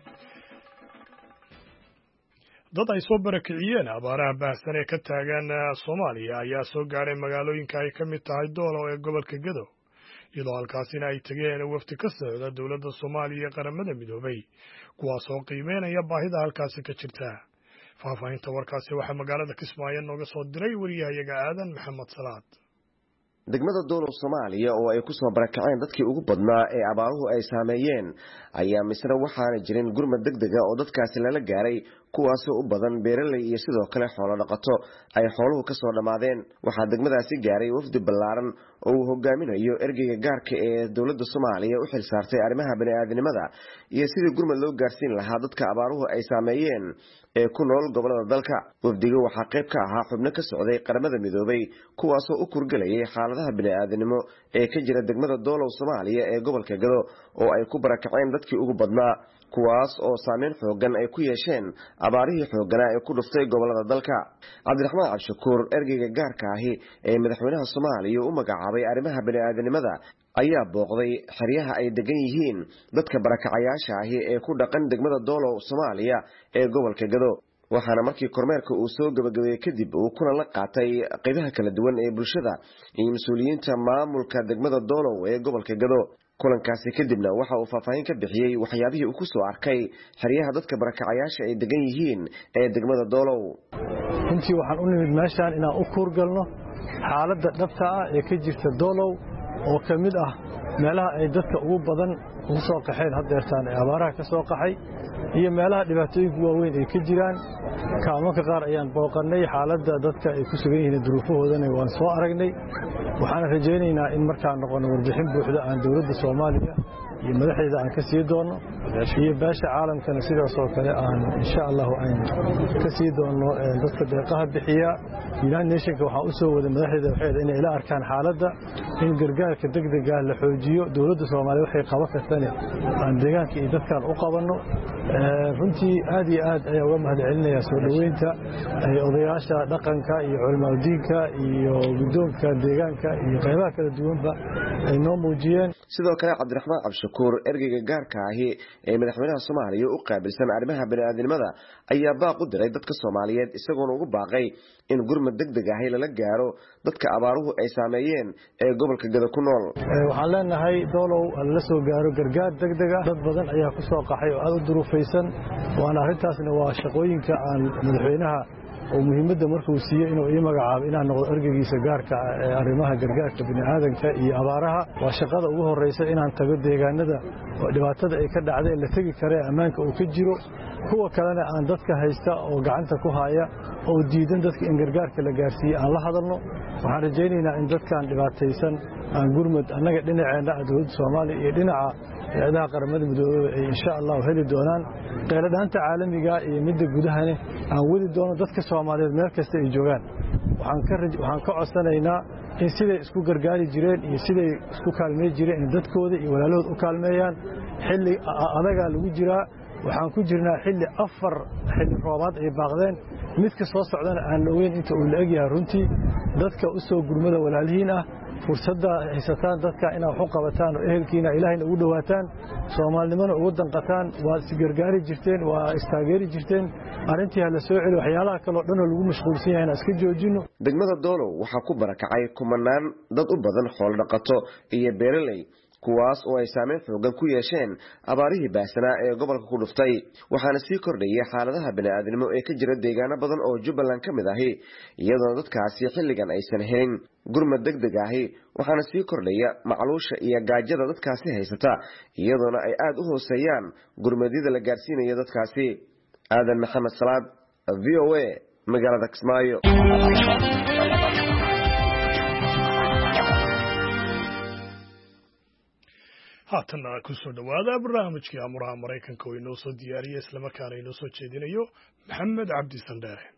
dad ay soo barakiciyeen abaaraha baahsan ee ka taagan Soomaaliya ayaa soo gaaray magaalooyinka ay ka mid tahay Doolow ee gobolka Gedo iyadoo halkaasina ay tageen wafdi ka socda dowladda Soomaaliya ee qaramada midoobay kuwaas oo qiimeynaya baahida halkaasi ka jirta. faahfaahinta warkaasi waxaa magaalada Kismaayo nooga soo diray wariyahayaga Aadan Maxamed Salaad. degmada Doolow Soomaaliya oo ay ku soo barakaceen dadkii ugu badnaa ee abaaruhu ay saameeyeen ayaa misna waxaana jirin gurmad degdeg ah oo dadkaasi lala gaaray kuwaasoo u badan beeraley iyo sidoo kale xoolo dhaqato ay xooluhu ka soo dhamaadeen. waxaa degmadaasi gaaray wafdi ballaaran oo uu hogaaminayo ergeyga gaarka ee dowladda Soomaaliya u xilsaartay arrimaha bini'aadanimada iyo sidii gurmad loo gaarsiin lahaa dadka abaaruhu ay saameeyeen ee ku nool gobolada dalka. wafdiga waxaa qayb ka ahaa xubno ka socday qaramada midoobay kuwaasoo u kurgelayay xaaladaha bini'aadanimo ee ka jira degmada Doolow Soomaaliya ee gobolka Gedo oo ay ku barakaceen dadkii ugu badnaa kuwaas oo saameyn xoogan ay ku yeesheen abaarihii xooganaa ee ku dhuftay gobolada dalka. Cabdiraxmaan Cabshakuur ergeyga gaarka ahi ee madaxweynaha Soomaaliya u magacaabay arrimaha bini'aadanimada ayaa booqday xeryaha ay degan yihiin dadka barakacayaasha ahi ee ku dhaqan degmada Doolow Soomaaliya ee gobolka Gedo. waxaana markii kormeerka uu soo gabagabeeyay kadib uu kulan la qaatay qaybaha kala duwan ee bulshada iyo mas'uuliyiinta maamulka degmada Doolow ee gobolka Gedo. kulankaasi kadibna waxa uu faahfaahin ka bixiyay waxyaabihii uu ku soo arkay xeryaha dadka barakacayaasha ay degan yihiin ee degmada Doolow. intii waxaan u nimid meeshaan inaan u kuurgalno xaaladda dhabta ah ee ka jirta Doolow oo ka mid ah meelaha ay dadka ugu badan ugu soo qaxeen haddeertaan ee abaaraha ka soo qaxay iyo meelaha dhibaatooyinka waaweyn ay ka jiraan. kaalmoonka qaar ayaan booqannay xaaladda dadka ay ku sugan yihiin duruufahoodana waan soo aragnay. waxaan rajaynaynaa in markaan noqono warbixin buuxda aan dowladda Soomaaliya iyo madaxdeeda aan ka sii doono iyo beesha caalamkana sidaas oo kale aan insha Allah aan ka sii doono dadka deeqaha bixiya. United Nations waxaa u soo wada madaxdeeda waxay inay ila arkaan xaaladda in gargaarka degdega ah la xoojiyo. dowladda Soomaaliya waxay qaban kartaa aan deegaanka iyo dadkan u qabanno. runtii aad iyo aad ayaan uga mahadcelinayaa soo dhaweynta odayaasha dhaqanka iyo culimada diinka iyo guddoonka deegaanka iyo qaybaha kala duwanba ay noo muujiyeen. sidoo kale Cabdiraxmaan Cabshakuur ergeyga gaarka ahi ee madaxweynaha Soomaaliya u qaabilsan arrimaha bini'aadanimada ayaa baaq u diray dadka Soomaaliyeed isagoona ugu baaqay in gurmad degdeg ah lala gaaro dadka abaaruhu ay saameeyeen ee gobolka Gedo ku nool. waxaan leenahay Doolow la soo gaaro gargaar degdeg ah. dad badan ayaa ku soo qaxay oo aad u duruufaysan waana arrintaasna waa shaqooyinka aan madaxweynaha oo muhiimadda markuu siiyay inuu ii magacaabo inaan noqdo ergeygiisa gaarka ee arrimaha gargaarka bini'aadanka iyo abaaraha. waa shaqada ugu horeysa inaan tago deegaanada oo dhibaatada ay ka dhacday la tagi karo ammaanka uu ka jiro. kuwa kalena aan dadka haysta oo gacanta ku haya oo diidan dadka in gargaarka la gaarsiiyo aan la hadalno. waxaan rajaynaynaa in dadkan dhibaataysan aan gurmad annaga dhinaceena dowladda Soomaaliya iyo dhinaca hay'adaha qaramada midoobay ay insha Allah heli doonaan. qeyladhaanta caalamiga iyo midda gudahana aan wadi doono dadka Soomaaliyeed meel kasta ay joogaan. waxaan ka codsanaynaa in siday isku gargaari jireen iyo siday isku kaalmeey jireen in dadkooda iyo walaalahooda u kaalmeeyaan. xilli adaga lagu jiraa waxaan ku jirnaa xilli 4 xilli roobaad ay baaqdeen midka soo socdana aan la ogeyn inta uu la egyahay runtii dadka u soo gurmada walaalihiin ah fursadda haysataan dadka inay wax u qabataan oo ehelkiina ilaahayna ugu dhawaataan Soomaalinimada ugu danqataan waa is gargaari jirteen waa istaageeri jirteen arintii la soo celi waxyaalaha kale oo dhan oo lagu mashquulsan yahay iska joojino degmada Doolow waxa ku barakacay kumanaan dad u badan xoolo dhaqato iyo beeraley kuwaas oo ay saameyn xooggan ku yeesheen abaarihii baahsanaa ee gobolka ku dhuftay waxaana sii kordhayay xaaladaha bini'aadanimo ee ka jira deegaano badan oo Jubbaland ka mid ahi iyadoo dadkaasi xilligan aysan helin gurmad degdeg ahi waxaana sii kordhaya macluusha iyo gaajada dadkaasi haysata iyadoona ay aad u hooseeyaan gurmadyada la gaarsiinayo dadkaasi aadan maxamed salaad VOA magaalada Kismaayo haatana ku soo dhawaada barnaamijkii amuraha Mareykanka oo inoo soo diyaariyay isla markaana inoo soo jeedinayo Maxamed Cabdi Sandheere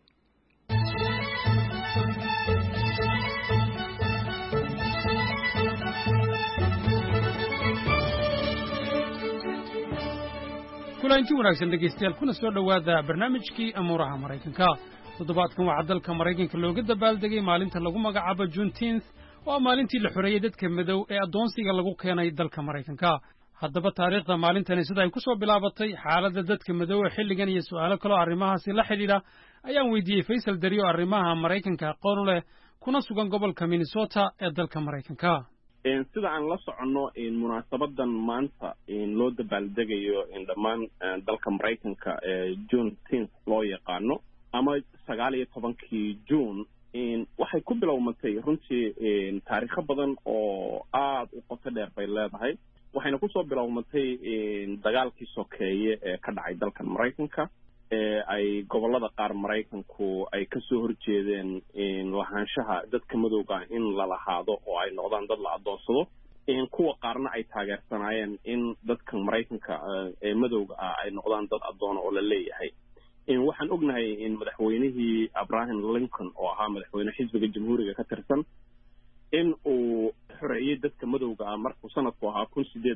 kulanti wanaagsan dhegeystayaal kuna soo dhawaada barnaamijkii amuraha Mareykanka toddobaadkan waa dalka Mareykanka looga dabaaldegay maalinta lagu magacaabo Juneteenth waa maalintii la xoreeyay dadka madow ee adoonsiga lagu keenay dalka Mareykanka haddaba taariikhda maalintani sida ay ku soo bilaabatay xaaladda dadka madow ee xilligan iyo su'aalo kale oo arrimahaasi la xidhiidha ayaan weydiiyey Faysal Dariyo arrimaha Mareykanka aqoon u leh kuna sugan gobolka Minnesota ee dalka Mareykanka sida aan la soconno munaasabadan maanta loo dabaaldegayo dhammaan dalka Mareykanka ee Juneteenth loo yaqaano ama 19 June waxay ku bilowmatay runtii taariikho badan oo aad u qoto dheer bay leedahay waxayna ku soo bilowmatay dagaalkii sokeeye ee ka dhacay dalka Mareykanka ee ay gobolada qaar Mareykanku ay ka soo horjeedeen lahaanshaha dadka madowga in la lahaado oo ay noqdaan dad la adoonsado kuwa qaarna ay taageersanaayeen in dadka Mareykanka ee madowga ah ay noqdaan dad adoon oo la leeyahay waxaan ognahay in madaxweynihii Abraham Lincoln oo ahaa madaxweyne xisbiga jamhuuriga ka tirsan in uu xoreeyay dadka madowga ah markuu sanadku ahaa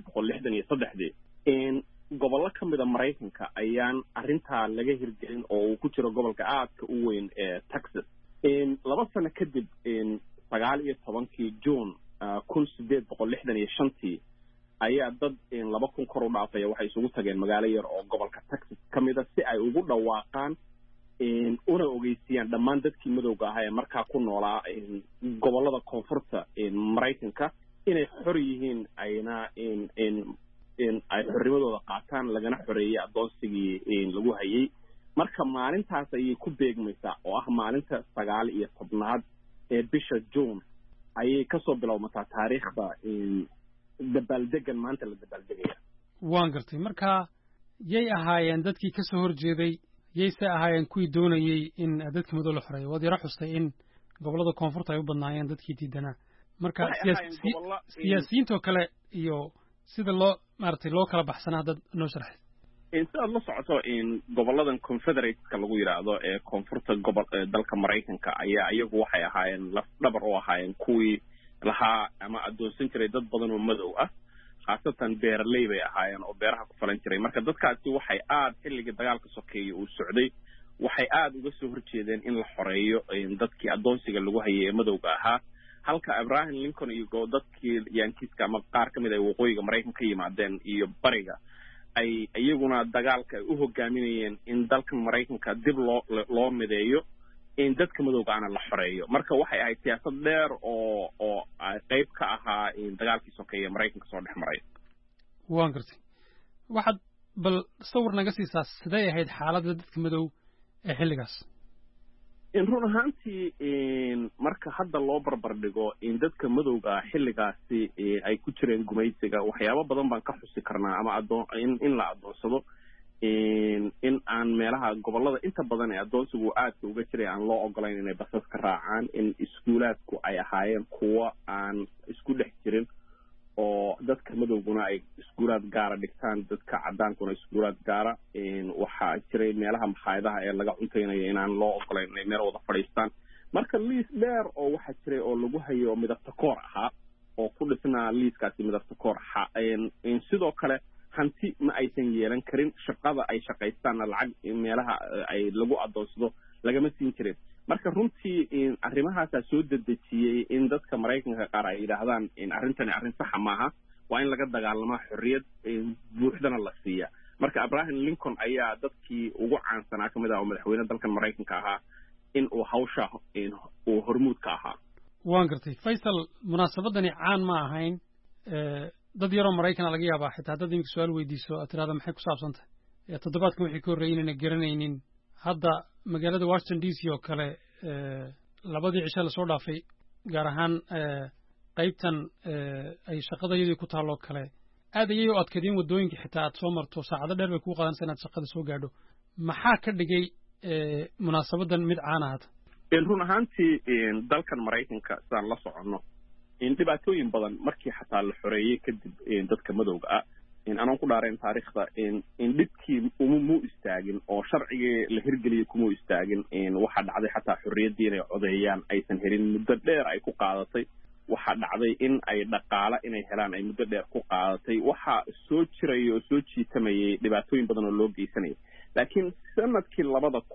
1863 gobollo ka mid ah Mareykanka ayaan arrintaa laga hirgelin oo uu ku jiro gobolka aadka u weyn ee Texas 2 sano kadib 19 June 1865 ayaa dad 2,000 kor u dhaafaya waxay isugu tageen magaalo yar oo gobolka Texas kamida si ay ugu dhawaaqaan una ogeysiyaan dhammaan dadkii madowga ahaa ee markaa ku noolaa gobolada koonfurta Mareykanka inay xor yihiin ayna ay xorrimadooda qaataan lagana xoreeyay adoonsigii lagu hayay marka maalintaas ayay ku beegmaysaa oo ah maalinta 19 ee bisha June ayay ka soo bilowmataa taariikhda dabaaldegan maanta la dabaaldegaya waan gartay marka yay ahaayeen dadkii ka soo horjeeday yayse ahaayeen kuwii doonayay in dadka madow la xoreeyo waad yara xustay in gobolada koonfurta ay u badnaayeen dadkii diidanaa marka siyaasiyiintoo kale iyo sida loo maartay loo kala baxsanaa dad noo sharaxay sidaad la socoto goboladan confederateska lagu yiraahdo ee koonfurta dalka Mareykanka ayaa iyagu waxay ahaayeen laf dhabar oo ahaayeen kuwii lahaa ama adoonsan jiray dad badan oo madow ah khaasatan beeraley bay ahaayeen oo beeraha ku falan jiray marka dadkaasi waxay aad xilliga dagaalka sokeeye uu socday waxay aad uga soo horjeedeen in la xoreeyo dadkii adoonsiga lagu hayay ee madowga ahaa halka Abraham Lincoln iyo dadkii Yankeeska ama qaar kamid ah waqooyiga Mareykanka ka yimaadeen iyo bariga ay iyaguna dagaalka u hogaaminayeen in dalka Mareykanka dib loo mideeyo in dadka madowga ana la xoreeyo marka waxay ahayd siyaasad dheer oo qayb ka ahaa in dagaalkii sokeeye Mareykanka soo dhex maray waan gartay waxaad bal sawir naga siisaa sidee ahayd xaaladda dadka madow ee xilligaas run ahaantii marka hadda loo barbar dhigo in dadka madowga xilligaasi ay ku jireen gumaysiga waxyaabo badan baan ka xusi karnaa ama in la adoonsado in aan meelaha gobolada inta badan ee adoonsigu aadka uga jiray aan loo ogolayn inay basas ka raacaan in iskuulaadku ay ahaayeen kuwa aan isku dhex jirin oo dadka madowguna ay iskuulaad gaara dhigtaan dadka cadaankuna iskuulaad gaara waxaa jiray meelaha makhaayadaha ee laga cuntaynaya inaan loo ogolayn inay meel wada fadhiistaan marka liis dheer oo waxaa jiray oo lagu hayo midabta koor ahaa oo ku dhisnaa liiskaasi midabta koor sidoo kale hanti ma aysan yeelan karin, shaqada ay shaqaystaanna lacag meelaha ay lagu adoonsado lagama siin jirin. marka runtii arrimahaasaa soo dedejiyey in dadka Maraykanka qaar ay yidhaahdaan arrintani arrin saxa maaha, waa in laga dagaalamaa xorriyad buuxdana la siiya. marka Abraham Lincoln ayaa dadkii ugu caansanaa ka mid ah oo madaxweyne dalkan Maraykanka ahaa in uu hawsha uu hormuud ka ahaa. waan gartay Faisal, munaasabadani caan ma ahayn, dad yaroo Maraykan laga yaabaa xitaa dad imika su'aal weydiiso aad tiraahdo maxay ku saabsantahay toddobaadkan wixii ka horreeyay inayna garanaynin. hadda magaalada Washington DC oo kale labadii cisho lasoo dhaafay, gaar ahaan qaybtan ay shaqadayadii ku taalloo kale, aad ayay u adkaydeen waddooyinka xitaa aad soo marto saacado dheer bay kuu qaadanaysaa inaad shaqada soo gaadho. maxaa ka dhigay munaasabadan mid caan ahata? run ahaantii dalkan Maraykanka sidaan la soconno dhibaatooyin badan markii xataa la xoreeyey kadib dadka madowga ah anaan ku dhaareen taariikhda dhibkii mu istaagin oo sharcigii la hirgeliyey kuma istaagin. waxaa dhacday xataa xorriyaddii inay codeeyaan aysan helin, muddo dheer ay ku qaadatay. waxaa dhacday in ay dhaqaale inay helaan ay muddo dheer ku qaadatay. waxaa soo jirayay oo soo jiitamayay dhibaatooyin badan oo loo geysanayay. laakiin sanadkii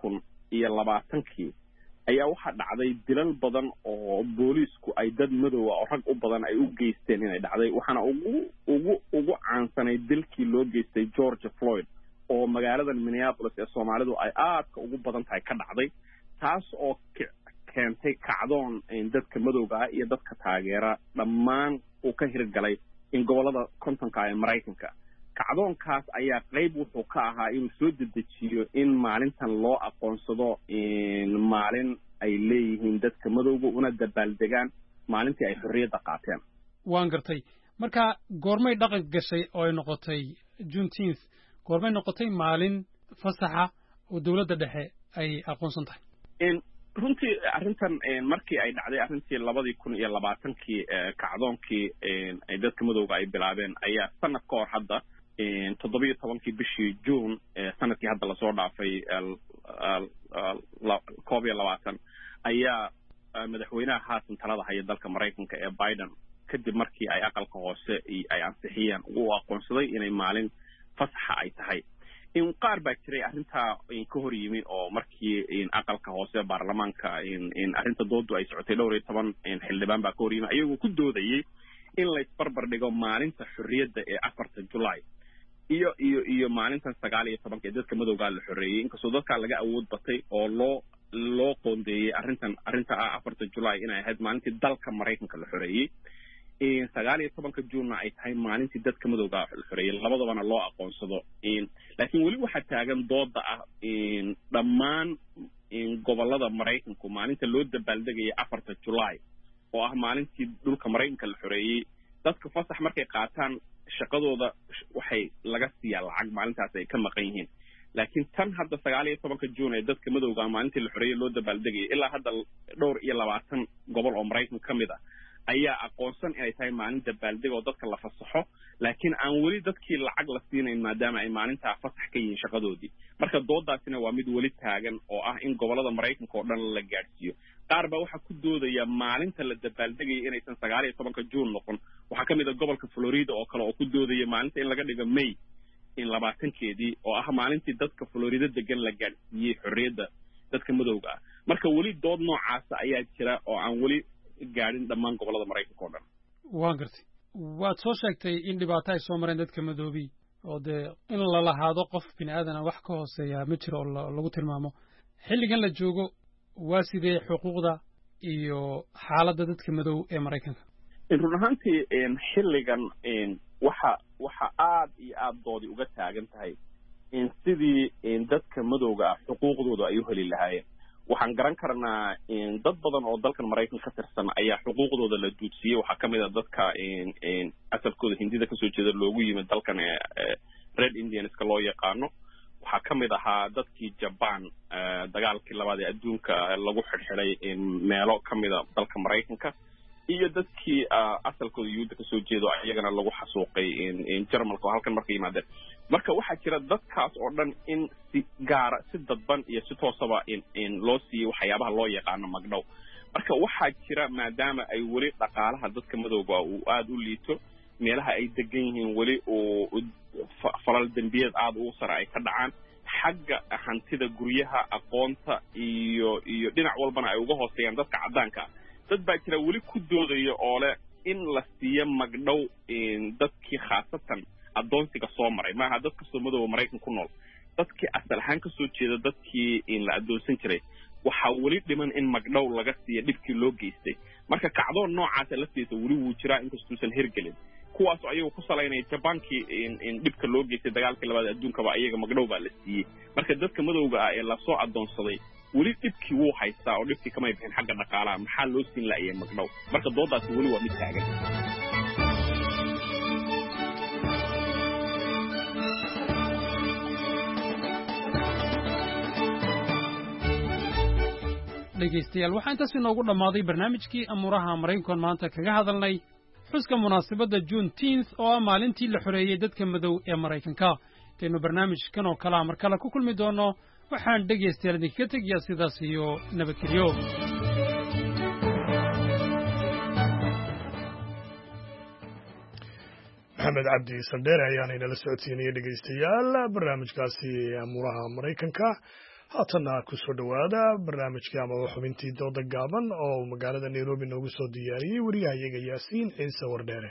2020 ayaa waxaa dhacday dilal badan oo booliisku ay dad madow oo rag u badan ay u geysteen inay dhacday. waxaana ugu caansanay dilkii loo geystay George Floyd oo magaalada Minneapolis ee Soomaalidu ay aadka ugu badan tahay ka dhacday, taas oo keentay kacdoon dadka madowga ah iyo dadka taageera dhammaan uu ka hirgalay gobolada kontonka ee Maraykanka. kacdoonkaas ayaa qayb wuxuu ka ahaa inuu soo dedejiyo in maalintan loo aqoonsado maalin ay leeyihiin dadka madowga una dabaaldegaan maalintii ay xorriyadda qaateen. waan gartay. marka goormay dhaqan gashay oo ay noqotay Juneteenth? goormay noqotay maalin fasaxa oo dawladda dhexe ay aqoonsan tahay? runtii arrintan markii ay dhacday arrintii 2020 kacdoonkii ay dadka madowga ay bilaabeen ayaa sanad ka hor hadda 17 bishii June sanadkii hadda lasoo dhaafay 20 ayaa madaxweynaha haatan talada haya dalka Maraykanka ee Biden kadib markii ay aqalka hoose ay ansixiyeen uu aqoonsaday inay maalin fasaxa ay tahay. qaar baa jiray arrintaa ka hor yimi oo markii aqalka hoose baarlamaanka arrinta doodu ay socotay 12 xildhibaan baa ka hor yimi ayagoo ku doodayay in la isbarbar dhigo maalinta xorriyadda ee 4 July iyo maalintan 19 ee dadka madowga la xoreeyay. inkastoo dadka laga awood batay oo loo qoondeeyay arrinta 4 July inay ahayd maalintii dalka Maraykanka la xoreeyay. 19 June ay tahay maalintii dadka madowga la xoreeyay, labadabana loo aqoonsado. laakiin weli waxaa taagan dooda ah dhammaan gobolada Maraykanku maalinta loo dabaaldegayay 4 July oo ah maalintii dhulka Maraykanka la xoreeyay, dadka fasax markay qaataan shaqadooda waxay laga siiyaa lacag maalintaas ay ka maqan yihiin. laakiin tan hadda 19 June ee dadka madowga maalintii la xoreeyay loo dabaaldegayay ilaa hadda 20 gobol oo Maraykan ka mid ah ayaa aqoonsan inay tahay maalin dabaaldeg oo dadka la fasaxo, laakiin aan weli dadkii lacag la siinayn maadaama ay maalintaa fasax ka yihiin shaqadoodii. marka doodaasina waa mid weli taagan oo ah in gobolada Maraykanka oo dhan la gaadhsiiyo. qaar baa waxaa ku doodaya maalinta la dabaaldegaya inaysan 19 June noqon. waxaa ka mid ah gobolka Florida oo kale oo ku doodaya maalinta in laga dhigo May 20 oo ah maalintii dadka Florida degan la gaadhsiiyey xorriyadda dadka madowga ah. marka weli dood noocaas ayaa jira oo aan weli gaadhin dhammaan gobolada Maraykanka oo dhan. waan gartay. waad soo sheegtay in dhibaato ay soo mareen dadka madoobi oo dee in la lahaado qof bini aadan wax ka hooseeya ma jiro oo lagu tilmaamo. xilligan la joogo waa sidee xuquuqda iyo xaaladda dadka madow ee Maraykanka? run ahaantii xilligan waxa aad iyo aad doodi uga taagan tahay sidii dadka madowga ah xuquuqdooda ay u heli lahaayeen. waxaan garan karnaa dad badan oo dalkan Maraykanka ka tirsan ayaa xuquuqdooda la duudsiyay. waxaa ka mid ah dadka asalkooda hindida kasoo jeeda loogu yimid dalkan Red Indianska loo yaqaano. waxaa ka mid ahaa dadkii Japan dagaalkii labaad ee adduunka lagu xidhxidhay meelo ka mid ah dalka Maraykanka, iyo dadkii asalkooda yuhuudda kasoo jeedo iyagana lagu xasuuqay Jarmalka oo halkan markay yimaadeen. marka waxaa jira dadkaas oo dhan in si gaara si dadban iyo si toosaba loo siiyey waxyaabaha loo yaqaano magdhow. marka waxaa jira maadaama ay weli dhaqaalaha dadka madowga uu aad u liito, meelaha ay degan yihiin weli falal dembiyeed aada ugu sare ay ka dhacaan xagga hantida guryaha aqoonta iyo dhinac walbana ay uga hooseeyaan dadka caddaanka ah dad baa jira weli ku doodaya oo leh in la siiyo magdhow dadkii khaasatan addoonsiga soo maray maaha dad kastoo madooba maraykan ku nool dadkii asal ahaan ka soo jeeda dadkii la addoonsan jiray waxaa weli dhiman in magdhow laga siiya dhibkii loo geystay marka kacdoon noocaasa laftiisa weli wuu jiraa inkastuusan hirgelin kuwaasoo ayagu ku salaynaya jabaankii dhibka loo geystay dagaalkii labaad adduunkaba ayaga magdhow baa la siiyey marka dadka madowga ah ee lasoo addoonsaday weli dhibkii wuu haystaa oo dhibkii kamay bixin xagga dhaqaalaha maxaa loo siin la'ayay magdhow marka doodaasi weli waa mid taagan dhegaystayaal waxaa intaas inoogu dhammaaday barnaamijkii amuuraha maraykankoon maanta kaga hadalnay xuska munaasabadda Juneteenth oo ah maalintii la xoreeyey dadka madow ee Maraykanka intaynu barnaamijkan oo kale mar kale ku kulmi doono waxaan dhegaystayaal idinkaga tegayaa sidaas iyo nabadgelyo maxamed cabdi saldheer ayaana inala socodsiinaya dhegaystayaal barnaamijkaasi amuuraha maraykanka haatana ku soo dhowaada barnaamijkii amaba xubintii dooda gaaban oo magaalada nairobi noogu soo diyaariyey wariyahayaga yaasiin ciise wardheere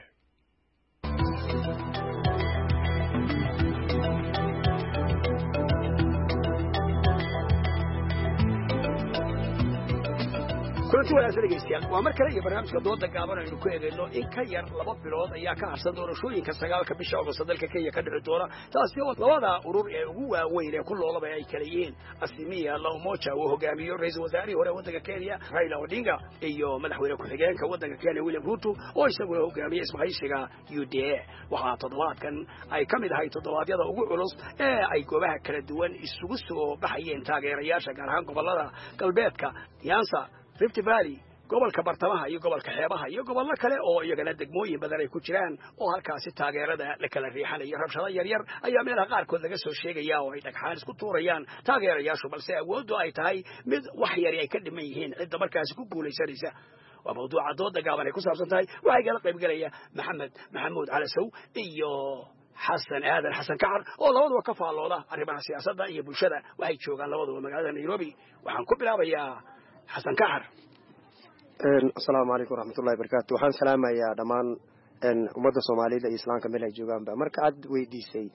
kulanti wanaagsan dhegaystayaal waa mar kale iyo barnaamijka dooda gaaban aynu ku eegayno in ka yar 2 bilood ayaa ka harsan doorashooyinka 9 bisha Agosto dalka Kenya ka dhici doona taasi oo labada urur ee ugu waaweyn ee ku loolaba ay kala yihiin Azimio la Umoja oo hogaamiyo ra'iisul wasaarihi hore waddanka Kenya Raila Odinga iyo madaxweyne ku-xigeenka waddanka Kenya William Ruto oo isaguna hogaamiyo isbahaysiga UDA waxaa toddobaadkan ay ka mid ahay toddobaadyada ugu culus ee ay goobaha kala duwan isugu soo baxayeen taageerayaasha gaar ahaan gobolada galbeedka Nyanza Rift Valley gobolka bartamaha iyo gobolka xeebaha iyo gobollo kale oo iyagana degmooyin badan ay ku jiraan oo halkaasi taageerada la kala riixanayo rabshado yaryar ayaa meelaha qaarkood laga soo sheegaya oo ay dhagxaan isku tuurayaan taageerayaashu balse awooddu ay tahay mid wax yari ay ka dhiman yihiin cidda markaasi ku guulaysanaysa waa mawduuca dooda gaaban ay ku saabsan tahay waxay kala qayb galaya maxamuud calasow iyo xasan aadan xasan kacar oo labaduba ka faallooda arrimaha siyaasadda iyo bulshada waxay joogaan labaduba magaalada Nairobi waxaan ku bilaabayaa xasan kacar assalaamu calaykum waraxmatullahi wabarakaatu waxaan salaamayaa dhammaan ummadda Soomaalida iyo islaamka meel ay joogaanba marka aad weydiisay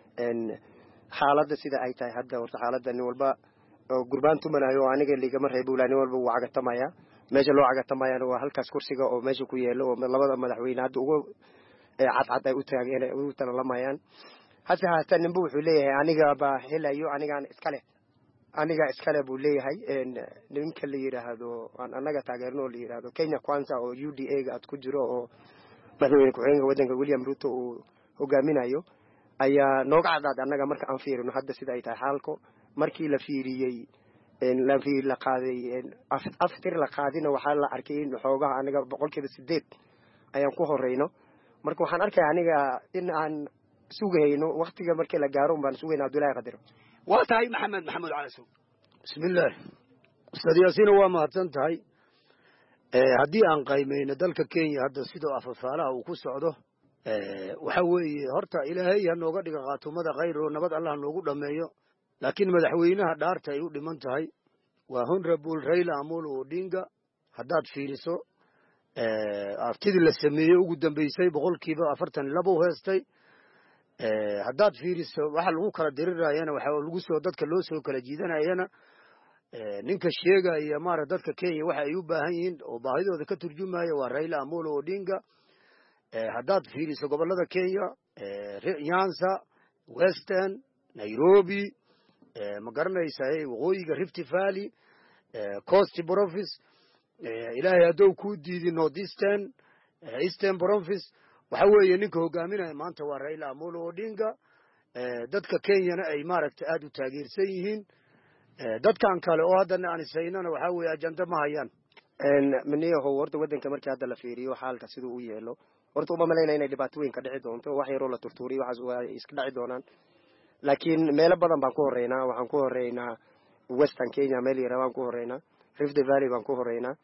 xaaladda sida ay tahay hadda horta xaaladda nin walba oo gurbaan tumanayo aniga ligama reebula nin walba uu cagatamaya meesha loo cagatamaya waa halkaas kursiga oo meesha ku yeelo oo labada madaxweyne hadda ugu cadcad ay u taageen u talalamayaan hase haatan ninba wuxuu leeyahay aniga baa helayo aniga iskale buu leeyahay ninka la yiraahdo anaga taageerno la yiraahdo Kenya Kwanza oo UDA ga ad ku jiro oo madaxweyne ku-xigeenka waddanka William Ruto uu hogaaminayo ayaa nooga cadcad anaga marka aan fiirino hadda sida ay tahay xaalko markii la fiiriyay la qaaday aftir la qaadina waxaa la arkay in xoogaha aniga 8% ayaan ku horeyno marka waxaan arkay aniga in aan sugayno waqtiga markii la gaaro baan sugaynaa Abdullaahi Qadiro waa tahay maxamuud calasow bismillaah ustaad yaasiin waa mahadsan tahay haddii aan qiimayno dalka Kenya hadda sidoo afafaalaha uu ku socdo waxa weeye horta ilaahay ha nooga dhiga qaatumada khayr oo nabad Allah noogu dhameeyo laakiin madaxweynaha dhaarta ay u dhiman tahay waa honorable Raila Amolo Odinga haddaad fiiriso aftidii la sameeyey ugu dambeysay 42% heestay haddaad fiiriso waxa lagu kala dirirayana waxa lagu soo dadka loo soo kala jiidanayana ninka sheegaya maara dadka Kenya waxa ay u baahan yihiin oo baahidooda ka turjumaya waa Raila Amolo Odinga haddaad fiiriso gobolada Kenya Nyanza Western Nairobi ma garanaysaa waqooyiga Rift Valley Coast Province ilaahay hadduu ku diidin Eastern Province waxa weeye ninka hogaaminaya maanta waa Raila Amolo Odinga dadka Kenyana ay maaragtay aad u taageersan yihiin dadkan kale oo haddana aan isaynana waxa weeye ajanda ma hayaan maniyaho horta waddanka markii hadda la fiiriyo xaalka siduu u yeelo horta uma malaynaa inay dhibaatooyin ka dhici doonto wax yaroo la turtuuriyo waxaas waa iska dhici doonaan laakiin meelo badan baan ku horeynaa waxaan ku horeynaa Western Kenya meel yar baan ku horeynaa Rift Valley baan ku horeynaa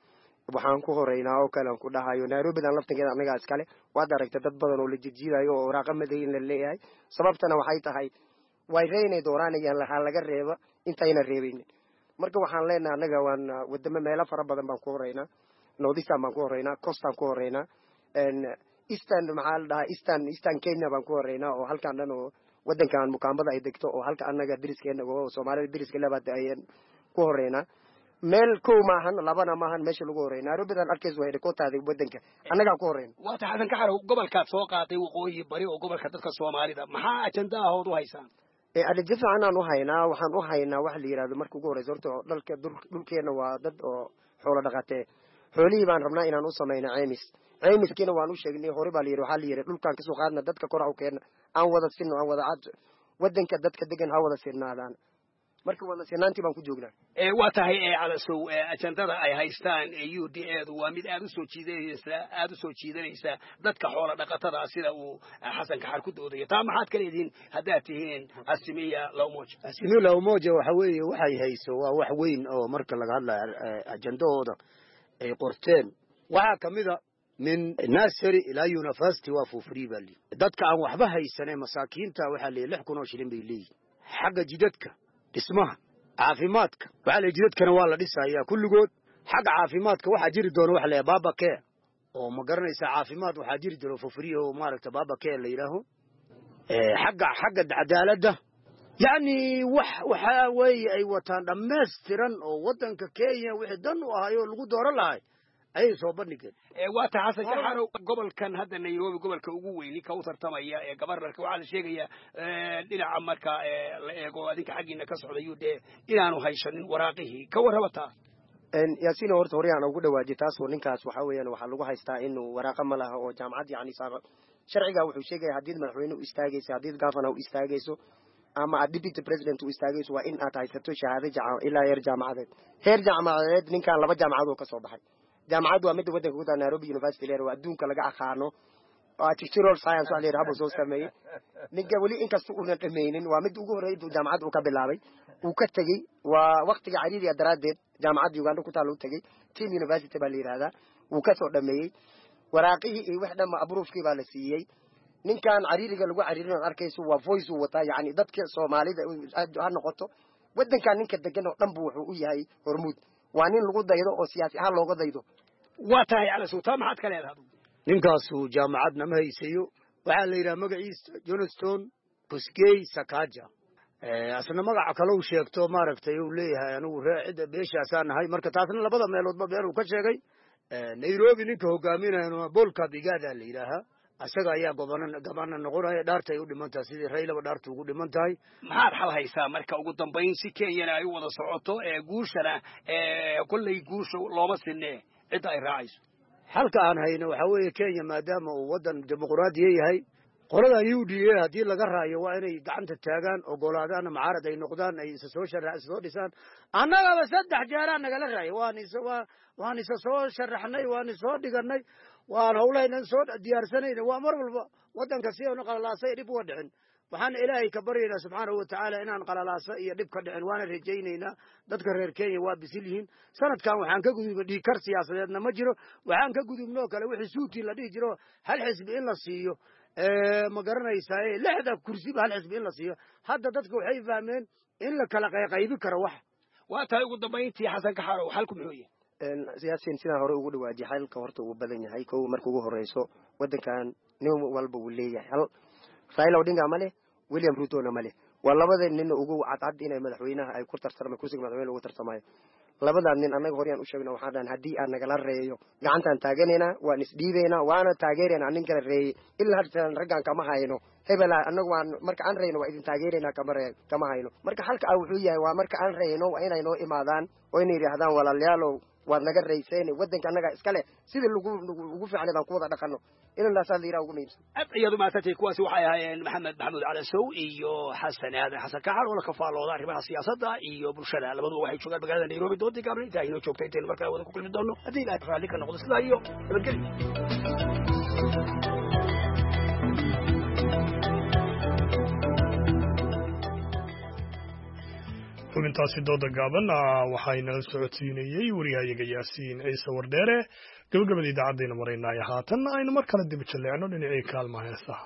waxaan ku horeynaa oo kale aan ku dhahayo Nairobi-dan laftankeeda anaga iskale waad aragtay dad badan oo la jijiidayo oo waraaqo madayn la leeyahay sababtana waxay tahay way reynay dooranayaan laga reeba intayna reebaynin marka waxaan leenahay anaga waan wadamo meelo fara badan baan ku horeynaa Northeastern baan ku horeynaa Coastal ku horeynaa Eastern maxaa la dhahaa Eastern Kenya baan ku horeynaa oo halkaan dhan oo wadankan mukaambada ay degto oo halka anaga deriskeena oo Soomaalida deriska labaad ay ku horeynaa meel kow maahan labana maahan meesha lagu horeynaa Nairobi-dan arkayso way dhakootaday wadanka anaga ku horeyn waata xasan ka xaro gobolka soo qaatay waqooyi bari oo gobolka dadka Soomaalida maxaa ajandahood u haysaan adiga fiican u haynaa waxaan u haynaa wax la yiraahdo markii ugu horeyso horta dhulkeena waa dad oo xoolo dhaqatay xoolihii baan rabnaa inaan u sameeyno caymiskiina waan u sheegnay hore baa la yiri waxa la yiri dhulkaan ka soo qaadna dadka kor u keena aan wada sinno aan wada cad wadanka dadka degan ha wada sinnaadaan marka wada sinnaantii baan ku joognaa waa tahay calasow ajandada ay haystaan UDA-du waa mid aad u soo jiidanaysa dadka xoolo dhaqatada sida uu xasan kaxar ku doodayo taa maxaad ka leedihiin haddaad tihiin Azimio la Umoja waxa weeye waxay hayso waa wax weyn oo marka laga hadlayo ajandahooda ay qorteen waxa kamida min nursery ila university waa for free bali dadka aan waxba haysanay masaakiinta waxa leeyahay 6,000 oo shilin bay leeyihiin xagga jidadka dhismaha caafimaadka waxa leeyahay jidadkana waa la dhisayaa kulligood xagga caafimaadka waxa jiri doona waxa leeyahay baba care oo ma garanaysa caafimaad waxa jiri doona for free oo maaragta baba care la yiraahdo xagga cadaaladda yani waxa way ay wataan dhameystiran oo wadanka Kenya wixii dan u ahayo lagu dooran lahay ay soo bandhigeen waa ta xasan kaxaro gobolkan hadda Nairobi gobolka ugu weyn ka u tartamaya gobolka waxa la sheegaya dhinaca marka la eego adinka xaqiina ka socda UDA inaanu haysanin waraaqihii ka warhabata yaasiin horta horeyaan ugu dhawaajay taas oo ninkaas waxa weeyaan waxa lagu haystaa inuu waraaqa ma laha oo jaamacad yani sharciga wuxuu sheegay hadii madaxweyne u istaagayso hadii governor u istaagayso ama deputy president u istaagayso waa in aad haysato shahaado ilaa heer jaamacadeed ninkan laba jaamacadood ka soo baxay jaamacadu waa mid wadanka ku taal Nairobi University leer waa adduunka laga aqaano architectural science waa leer habo soo sameeyay ninka wali inkastoo uu dhameeynin waa mid ugu horeeyay jaamacad uu ka bilaabay uu ka tagay waa waqtiga cariiriga daraadeed jaamacadda Uganda ku taal uu tagay Team University baa la yiraahdaa uu ka soo dhameeyay waraaqihii iyo wax dhan approval-kii baa la siiyay ninkan cariiriga lagu cariirinayo arkayso waa voice uu wataa yani dadka Soomaalida ha noqoto wadankan ninka degan oo dhan buu wuxuu u yahay hormuud waa nin lagu daydo oo siyaasi ahaan looga daydo waa tahay calasow taa maxaad ka leedahay ninkaasu jaamacadna ma haysayo waxaa la yidhaha magaciisa Johnston Busquey Sakaja asna magaca kale uu sheegto maaragtay uu leeyahay anigu raacida beeshaasaan nahay marka taasna labada meeloodba been uu ka sheegay Nairobi ninka hogaaminaya Bolka Bigada la yidhaahaa asaga ayaa gobana noqonaya dhaartay u dhimantaa sidii Raylaba dhaartu ugu dhimantahay maxaad xal haysaa marka ugu dambeyn si Kenya ay u wada socoto guushana kullay guusho looma sinne cid ay raacayso halka aan hayno waxa weeye Kenya maadaama uu wadan dimuqraadi yahay qolada UDA hadii laga raayo waa inay gacanta taagaan ogolaadaan mucaarad ay noqdaan ay soo dhisaan annagaba 3 jeer naga la raayo waan soo sharaxnay waan soo dhiganay waan hawlaynan soo diyaarsanayna waa mar walba wadanka si uu qalalaasay dib u dhicin waxaan Ilaahay ka baryaynaa subhanahu wa ta'ala inaan qalalaasa iyo dib ka dhicin waana rajaynaynaa dadka reer Kenya waa bisil yihiin sanadkan waxaan ka gudubnay dhiikar siyaasadeedna ma jiro waxaan ka gudubnoo kale wixii suuti la dhihi jiro hal xisbi in la siiyo ma garanaysaa 6 kursi hal xisbi in la siiyo hadda dadku waxay fahmeen in la kala qaybi karo wax waa tahay ugu dambeyntii xasan kaxaro halku muxuu yahay siyaasiin sidaan hore ugu dhawaajay halka horta uu badan yahay koow marka ugu horeyso wadankan nin walba uu leeyahay hal Raila Odinga male William Ruto na male waa labada nin ugu cad inay madaxweynaha ay ku tartamay kursiga madaxweynaha ugu tartamay labada nin anaga horeyaan u sheegnay waxaan dhahan hadii aan naga la reeyo gacantan taaganayna waan isdhiibayna waana taageerayna nin kale reeyay ilaa hadda raggan kama hayno hebel anagu waan marka aan reeyno waa idin taageerayna kama hayno marka halka wuxuu yahay waa marka aan reeyno waa inay noo imaadaan oo inay yiraahdaan walaalayaalow waad naga reeyeen wadanka anaga iskale sida ugu fiicnay baan ku wada dhaqano inaan la saadira ugu meeysan iyadu ma taatay kuwaasi waxay ahaayeen Maxamed Maxamuud Calasow iyo Xasan Aadan Xasan Kaxar oo la kafaalooda arrimaha siyaasadda iyo bulshada labaduba waxay joogaan magaalada Nairobi doontii gaabrinta inoo joogtay intaan markaa wada ku kulmi doono hadii Ilaahay raali ka noqdo sidaa iyo nabadgelyo xubintaasi dooda gaaban waxaynala socodsiinayey wariyahayaga yaasiin ciise wardheere gabagabada idaacadayna maraynaya haatan aynu mar kale dib jalleecno dhinacii kaalmaha heesaha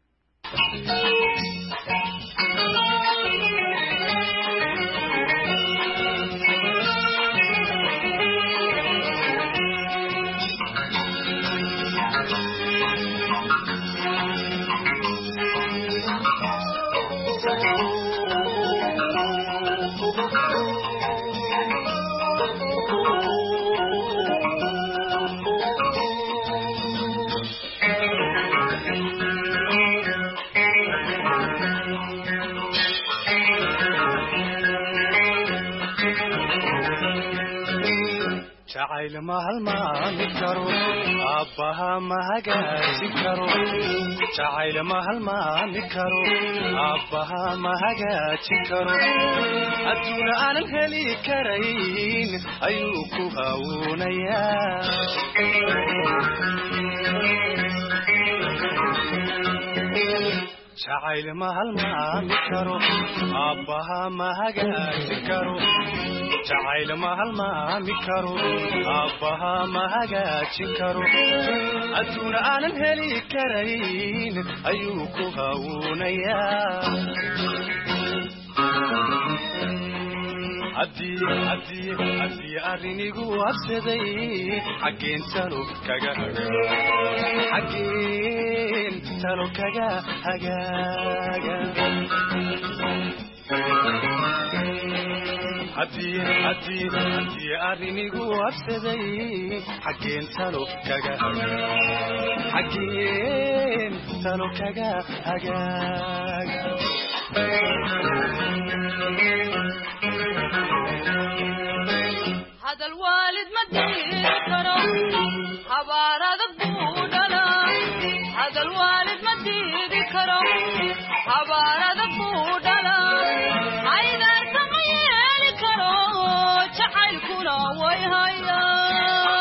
jacayl ma halmaami karo aabbaha ma hagaajin karo jacayl ma halmaami karo aabbaha ma hagaajin karo adduun aanan heli karayn ayuu ku hawuunayaa jacayl ma halmaami karo aabbaha ma hagaajin karo jacayl ma halmaami karo aabbaha ma hagaajin karo adduun aanan heli karayn ayuu ku hawuunayaa haddii arrinigu habsaday xaggeen talo kaga hagaaga haddii arrinigu habsaday xaggeen talo kaga hagaaga hadal waalid ma diiri karo habaar adag buu dhalaa hadal waalid ma diiri karo habaar adag buu dhalaa aydaarta ma yeeli karo jacaylkuna way hayaa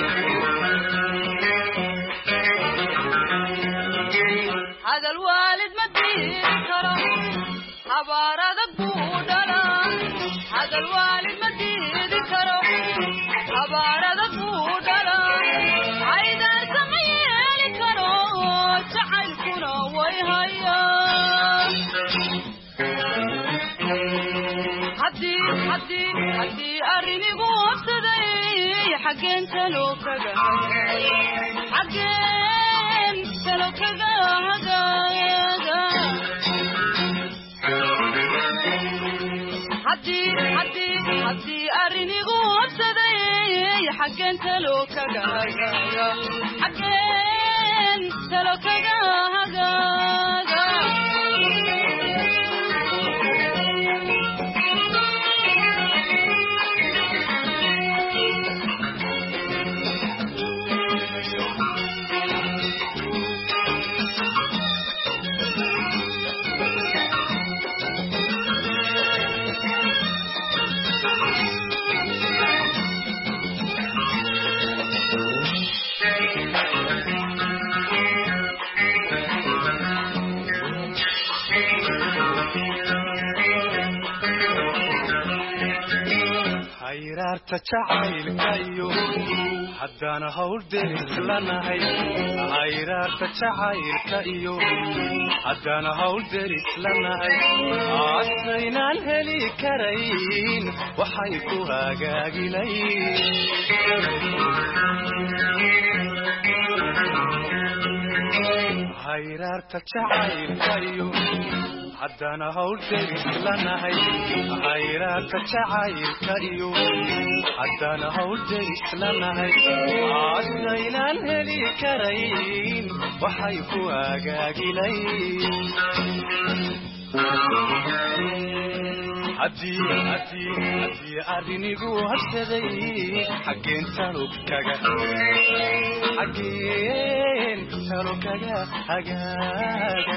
hadal waalid ma diiri karo habaar adag buu dhalaa hadal waalid ma diiri karo habaar adag buu dhalaa aydaarta ma yeeli karo jacaylkuna way hayaa haddii arrinigu habsaday xaggeen talo kaga hagaaga haddii arrinigu habsaday xaggeen talo kaga hagaaga hayraarta jacaylka iyo haddaan hawl deris lanahay hayraarta jacaylka iyo haddaan hawl deris lanahay asaynaan heli karayn waxay ku hagaagilayn hayraarta jacaylka iyo haddaan hawl deris lanahay hayraarta jacaylka iyo haddaan hawl deris lanahay asaynaan heli karayn waxay ku hagaagilayn haddii arrinigu habsaday xaggeen talo kaga hagaaga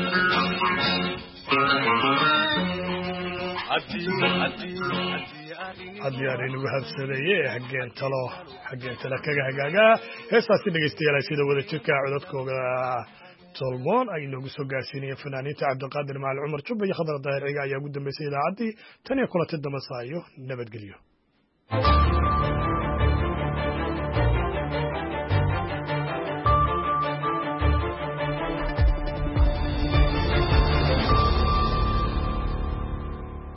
haddii arrinigu habsadaye xaggeen talo kaga hagaaga heestaasi dhegaystayaal sida wada jirka codadkooda tolmoon ay noogu soo gaarsiinayeen fanaaniinta cabdiqaadir macali cumar jubba iyo khadar daahir ciga ayaa ugu dambeysay idaacaddii tan iyo kulanti dambe saayo nabadgelyo